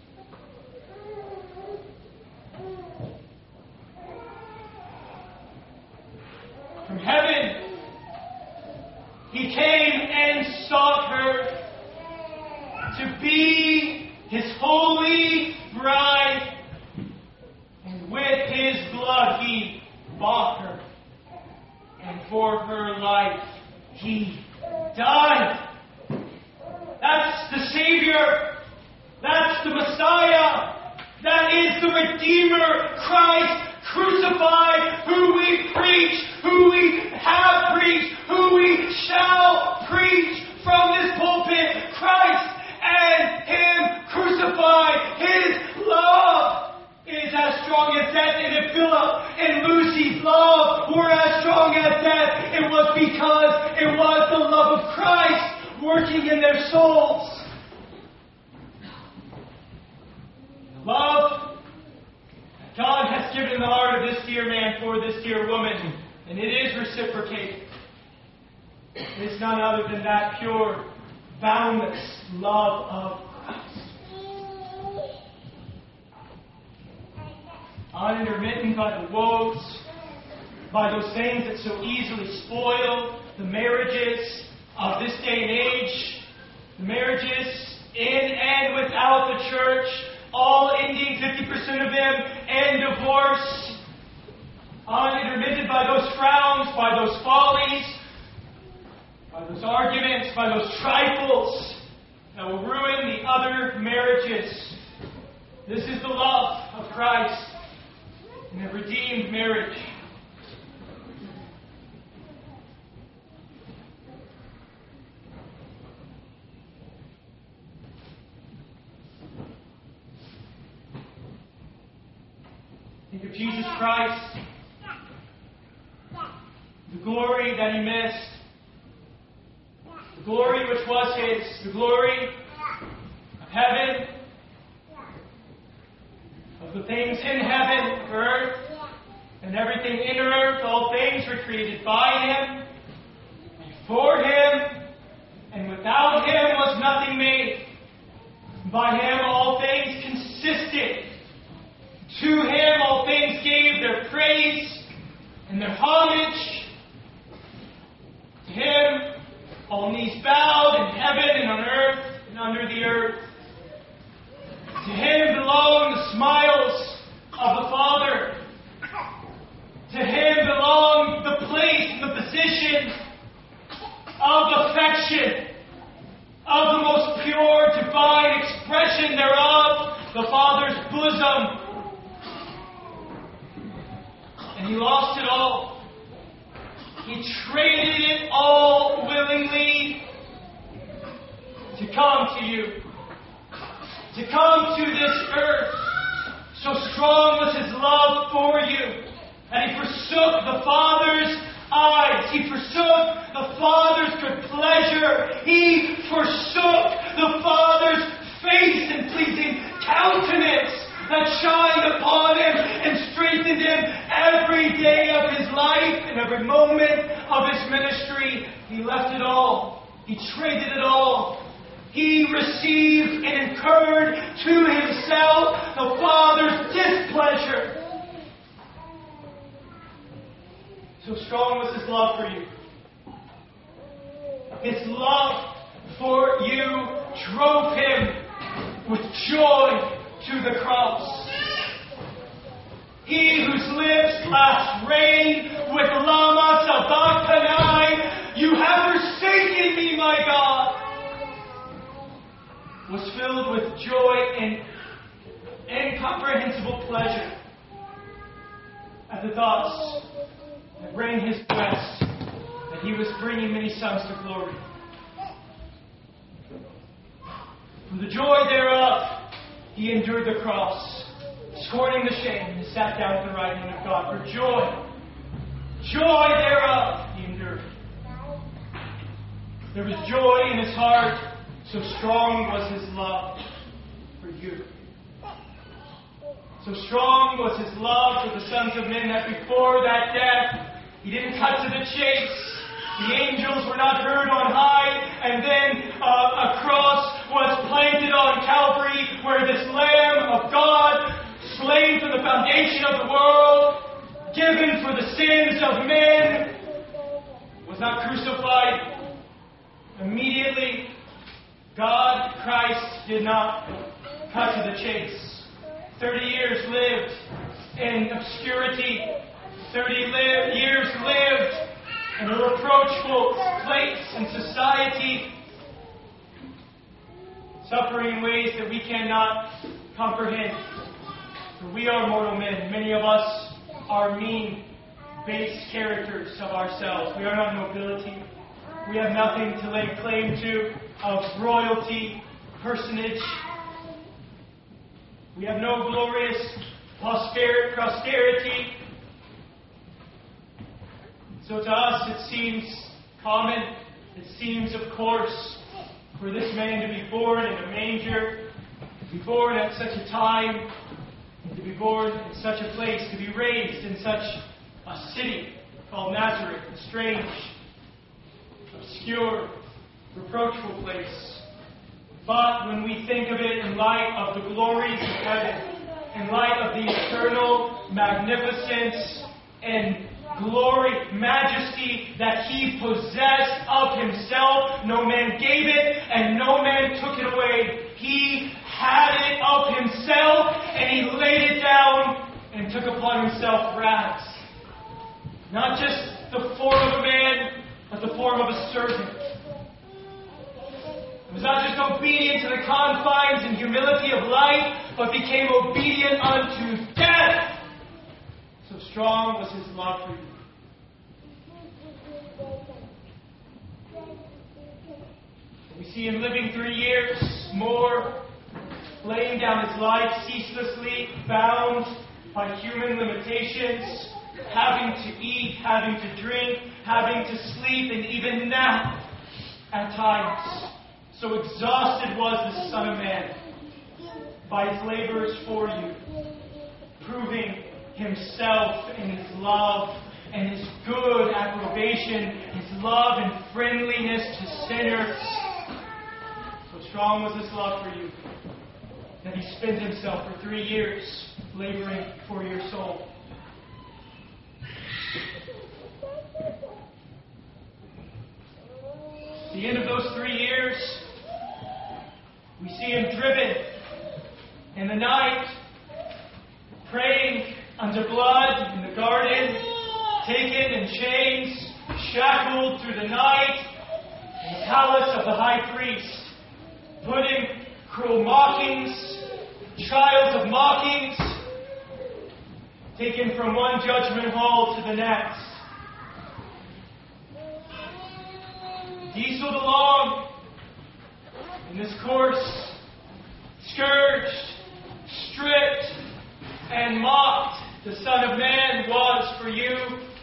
From heaven, he came and sought her to be his holy bride. And with his blood, he bought her. And for her life, he died. That's the Savior. That's the Messiah. That is the Redeemer, Christ crucified, who we preach, who we have preached, who we shall preach from this pulpit. Christ and him crucified. His love is as strong as death. And if Philip and Lucy's love were as strong as death, it was because it was the love of Christ working in their souls. The love that God has given in the heart of this dear man for this dear woman, and it is reciprocated. It's none other than that pure, boundless love of Christ. Unintermittent by the woes, by those things that so easily spoil the marriages of this day and age, the marriages in and without the church, all ending, fifty percent of them, in divorce. Unintermittent by those frowns, by those follies, by those arguments, by those trifles that will ruin the other marriages. This is the love of Christ in a redeemed marriage. Think of Jesus Christ, the glory that he missed, the glory which was his, the glory of heaven, of the things in heaven, earth, and everything in earth. All things were created by him, and for him, and without him was nothing made. By him all things consisted. To him all things gave their praise and their homage. To him all knees bowed in heaven and on earth and under the earth. To him belong the smiles of the Father. To him belong the place and the position of affection, of the most pure divine expression thereof, the Father's bosom. And he lost it all. He traded it all willingly to come to you, to come to this earth. So strong was his love for you that he forsook the Father's eyes. He forsook the Father's good pleasure. He forsook the Father's face and pleasing countenance that shined upon him and strengthened him every day of life and every moment of his ministry, he left it all. He traded it all. He received and incurred to himself the Father's displeasure. So strong was his love for you. His love for you drove him with joy to the cross. He whose lips last reign with Lama Sabachthani, you have forsaken me, my God, was filled with joy and incomprehensible pleasure at the thoughts that rang his breast that he was bringing many sons to glory. For the joy thereof, he endured the cross, scorning the shame, and sat down at the right hand of God. For joy, joy thereof, he endured. There was joy in his heart, so strong was his love for you. So strong was his love for the sons of men that before that death, he didn't cut to the chase. The angels were not heard on high, and then uh, a cross was planted on Calvary where this Lamb of God, slain for the foundation of the world, given for the sins of men, was not crucified. Immediately, God, Christ, did not cut to the chase. Thirty years lived in obscurity. Thirty li- years lived in a reproachful place in society, suffering in ways that we cannot comprehend. For we are mortal men. Many of us are mean, base characters of ourselves. We are not nobility. We have nothing to lay claim to of royalty, personage. We have no glorious posterity. So to us it seems common, it seems of course, for this man to be born in a manger, to be born at such a time, and to be born in such a place, to be raised in such a city called Nazareth, a strange, obscure, reproachful place. But when we think of it in light of the glories of heaven, in light of the eternal magnificence and glory, majesty that he possessed of himself, no man gave it and no man took it away. He had it of himself and he laid it down and took upon himself wrath. Not just the form of a man, but the form of a servant. He was not just obedient to the confines and humility of life, but became obedient unto death. So strong was his love for you. We see him living three years more, laying down his life ceaselessly, bound by human limitations, having to eat, having to drink, having to sleep, and even nap at times. So exhausted was the Son of Man by his labors for you, proving himself and his love and his good approbation, his love and friendliness to sinners. So strong was his love for you that he spent himself for three years laboring for your soul. At the end of those three years, we see him driven in the night, praying under blood in the garden, taken in chains, shackled through the night in the palace of the high priest, putting cruel mockings, trials of mockings, taken from one judgment hall to the next. He swelled along in this course, scourged, stripped, and mocked. The Son of Man was for you,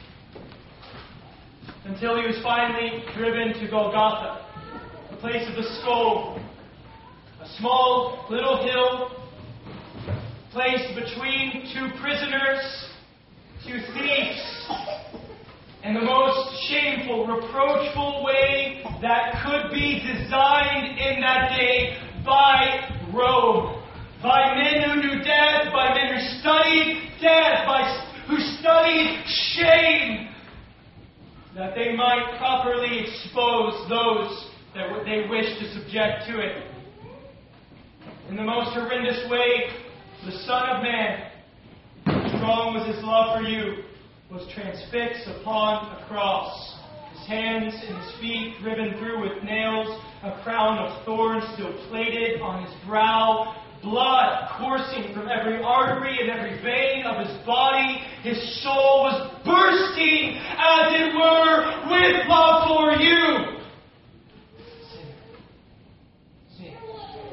until he was finally driven to Golgotha, the place of the skull, a small little hill placed between two prisoners, two thieves, in the most shameful, reproachful way that could be designed in that day by Rome. By men who knew death, by men who studied death, by who studied shame, that they might properly expose those that they wished to subject to it. In the most horrendous way, the Son of Man, strong was his love for you, was transfixed upon a cross. His hands and his feet driven through with nails, a crown of thorns still plated on his brow, blood coursing from every artery and every vein of his body. His soul was bursting, as it were, with love for you. Sing. Sing.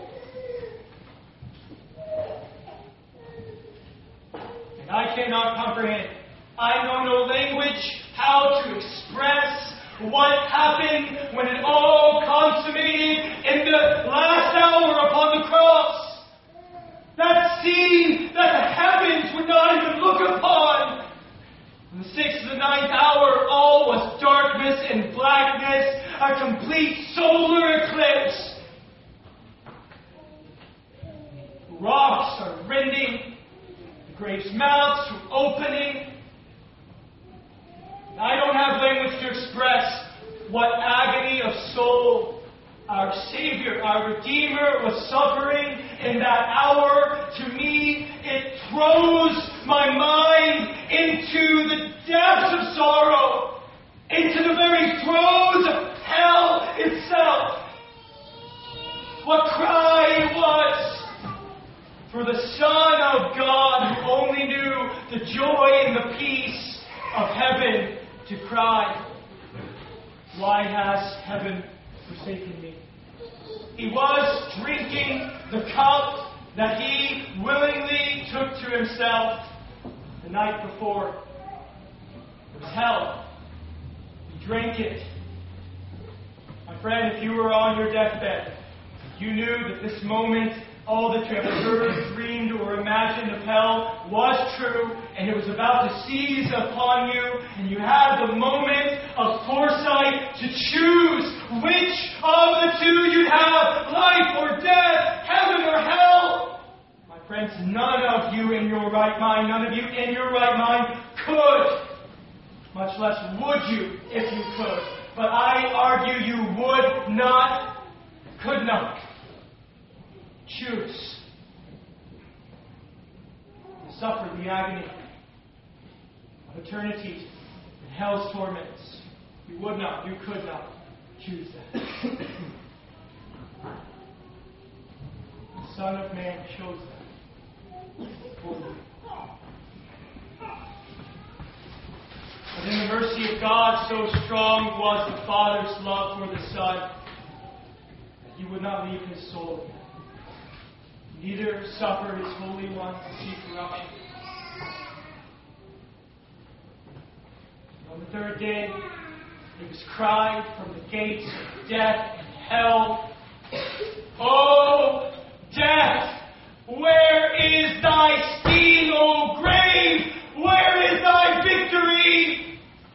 And I cannot comprehend. I know no language how to express what happened when it all consummated in the last hour upon the cross. That scene that the heavens would not even look upon. In the sixth and the ninth hour, all was darkness and blackness, a complete solar eclipse. Rocks are rending, the grave's mouths are opening. I don't have language to express what agony of soul our Savior, our Redeemer, was suffering in that hour. To me, it throws my mind into the depths of sorrow, into the very throes of hell itself. What cry it was for the Son of God, who only knew the joy and the peace of heaven, to cry, "Why has heaven forsaken me?" He was drinking the cup that he willingly took to himself the night before. It was hell. He drank it. My friend, if you were on your deathbed, you knew that this moment, all that you ever heard, dreamed, or imagined of hell was true, and it was about to seize upon you, and you had the moment of foresight to choose which of the two you'd have, life or death, heaven or hell. My friends, none of you in your right mind, none of you in your right mind could, much less would you if you could. But I argue you would not, could not choose to suffer the agony of eternity and hell's torments. You would not, you could not choose that. The Son of Man chose that for you. But in the mercy of God, so strong was the Father's love for the Son that he would not leave his soul again. Neither suffer his Holy One to see corruption. On the third day, it was cried from the gates of death and hell, "O death, where is thy sting? O grave, where is thy victory?"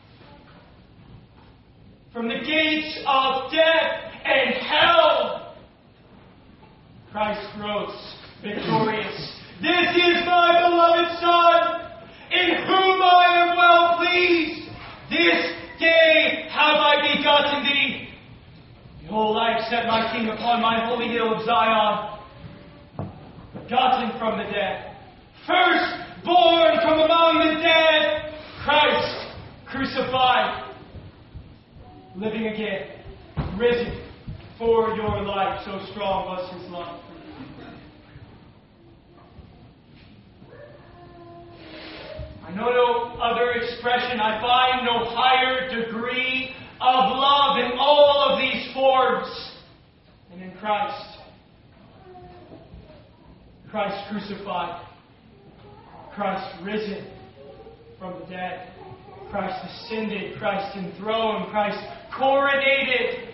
From the gates of death and hell, Christ rose victorious. "This is my beloved Son, in whom I am well pleased. This day have I begotten thee. Behold, I have set my King upon my holy hill of Zion, begotten from the dead, first born from among the dead, Christ crucified, living again, risen for your life." So strong was his love. I know no other expression. I find no higher degree of love in all of these forms than in Christ. Christ crucified. Christ risen from the dead. Christ ascended. Christ enthroned. Christ coronated.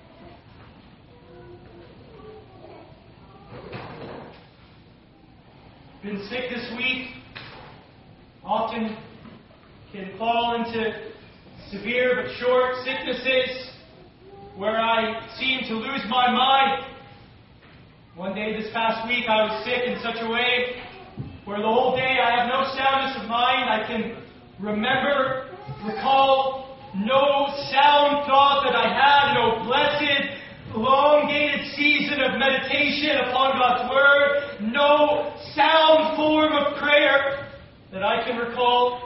Been sick this week. Often can fall into severe but short sicknesses where I seem to lose my mind. One day this past week I was sick in such a way where the whole day I have no soundness of mind. I can remember, recall no sound thought that I had, no blessed, elongated season of meditation upon God's Word, no sound form of prayer that I can recall.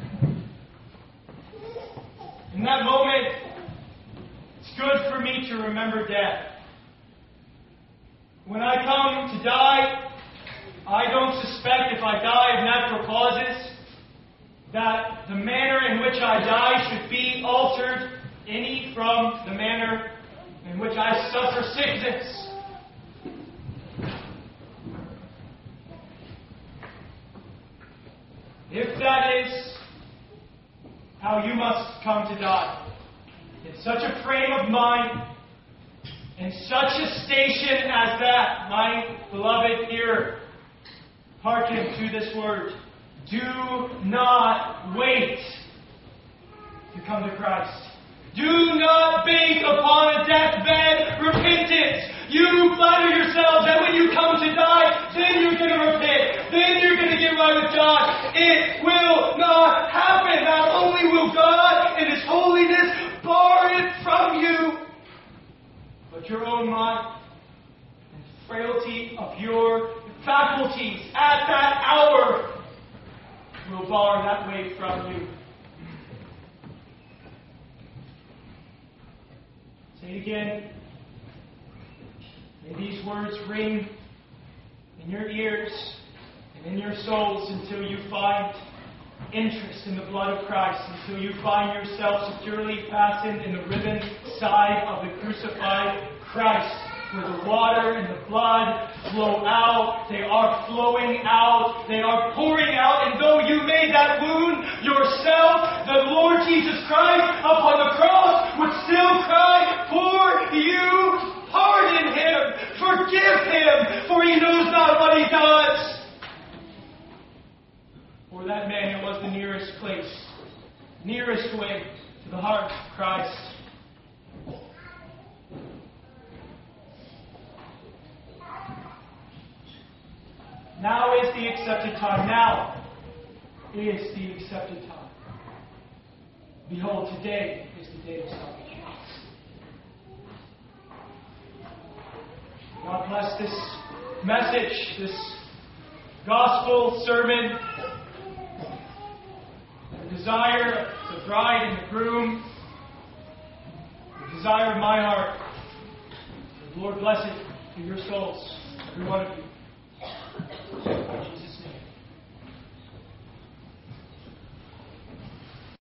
In that moment, it's good for me to remember death. When I come to die, I don't suspect if I die of natural causes that the manner in which I die should be altered any from the manner in which I suffer sickness. If that is how you must come to die, in such a frame of mind, in such a station as that, my beloved hearer, hearken to this word. Do not wait to come to Christ. Do not base upon a deathbed repentance. You flatter yourselves that when you come to die, then you're going to repent. Then you're going to get right with God. It will not happen. Not only will God in His holiness bar it from you, but your own mind and frailty of your faculties at that hour will bar that way from you. Say it again. May these words ring in your ears and in your souls until you find interest in the blood of Christ, until you find yourself securely fastened in the riven side of the crucified Christ, where the water and the blood flow out. They are flowing out. They are pouring out. And though you made that wound yourself, the Lord Jesus Christ upon the cross would still cry for you. Pardon Him. Forgive Him. For He knows not what He does. For that man, it was the nearest place, nearest way to the heart of Christ. Now is the accepted time. Now is the accepted time. Behold, today is the day of salvation. God bless this message, this gospel sermon. The desire of the bride and the groom, the desire of my heart. The Lord bless it to your souls, every one of you.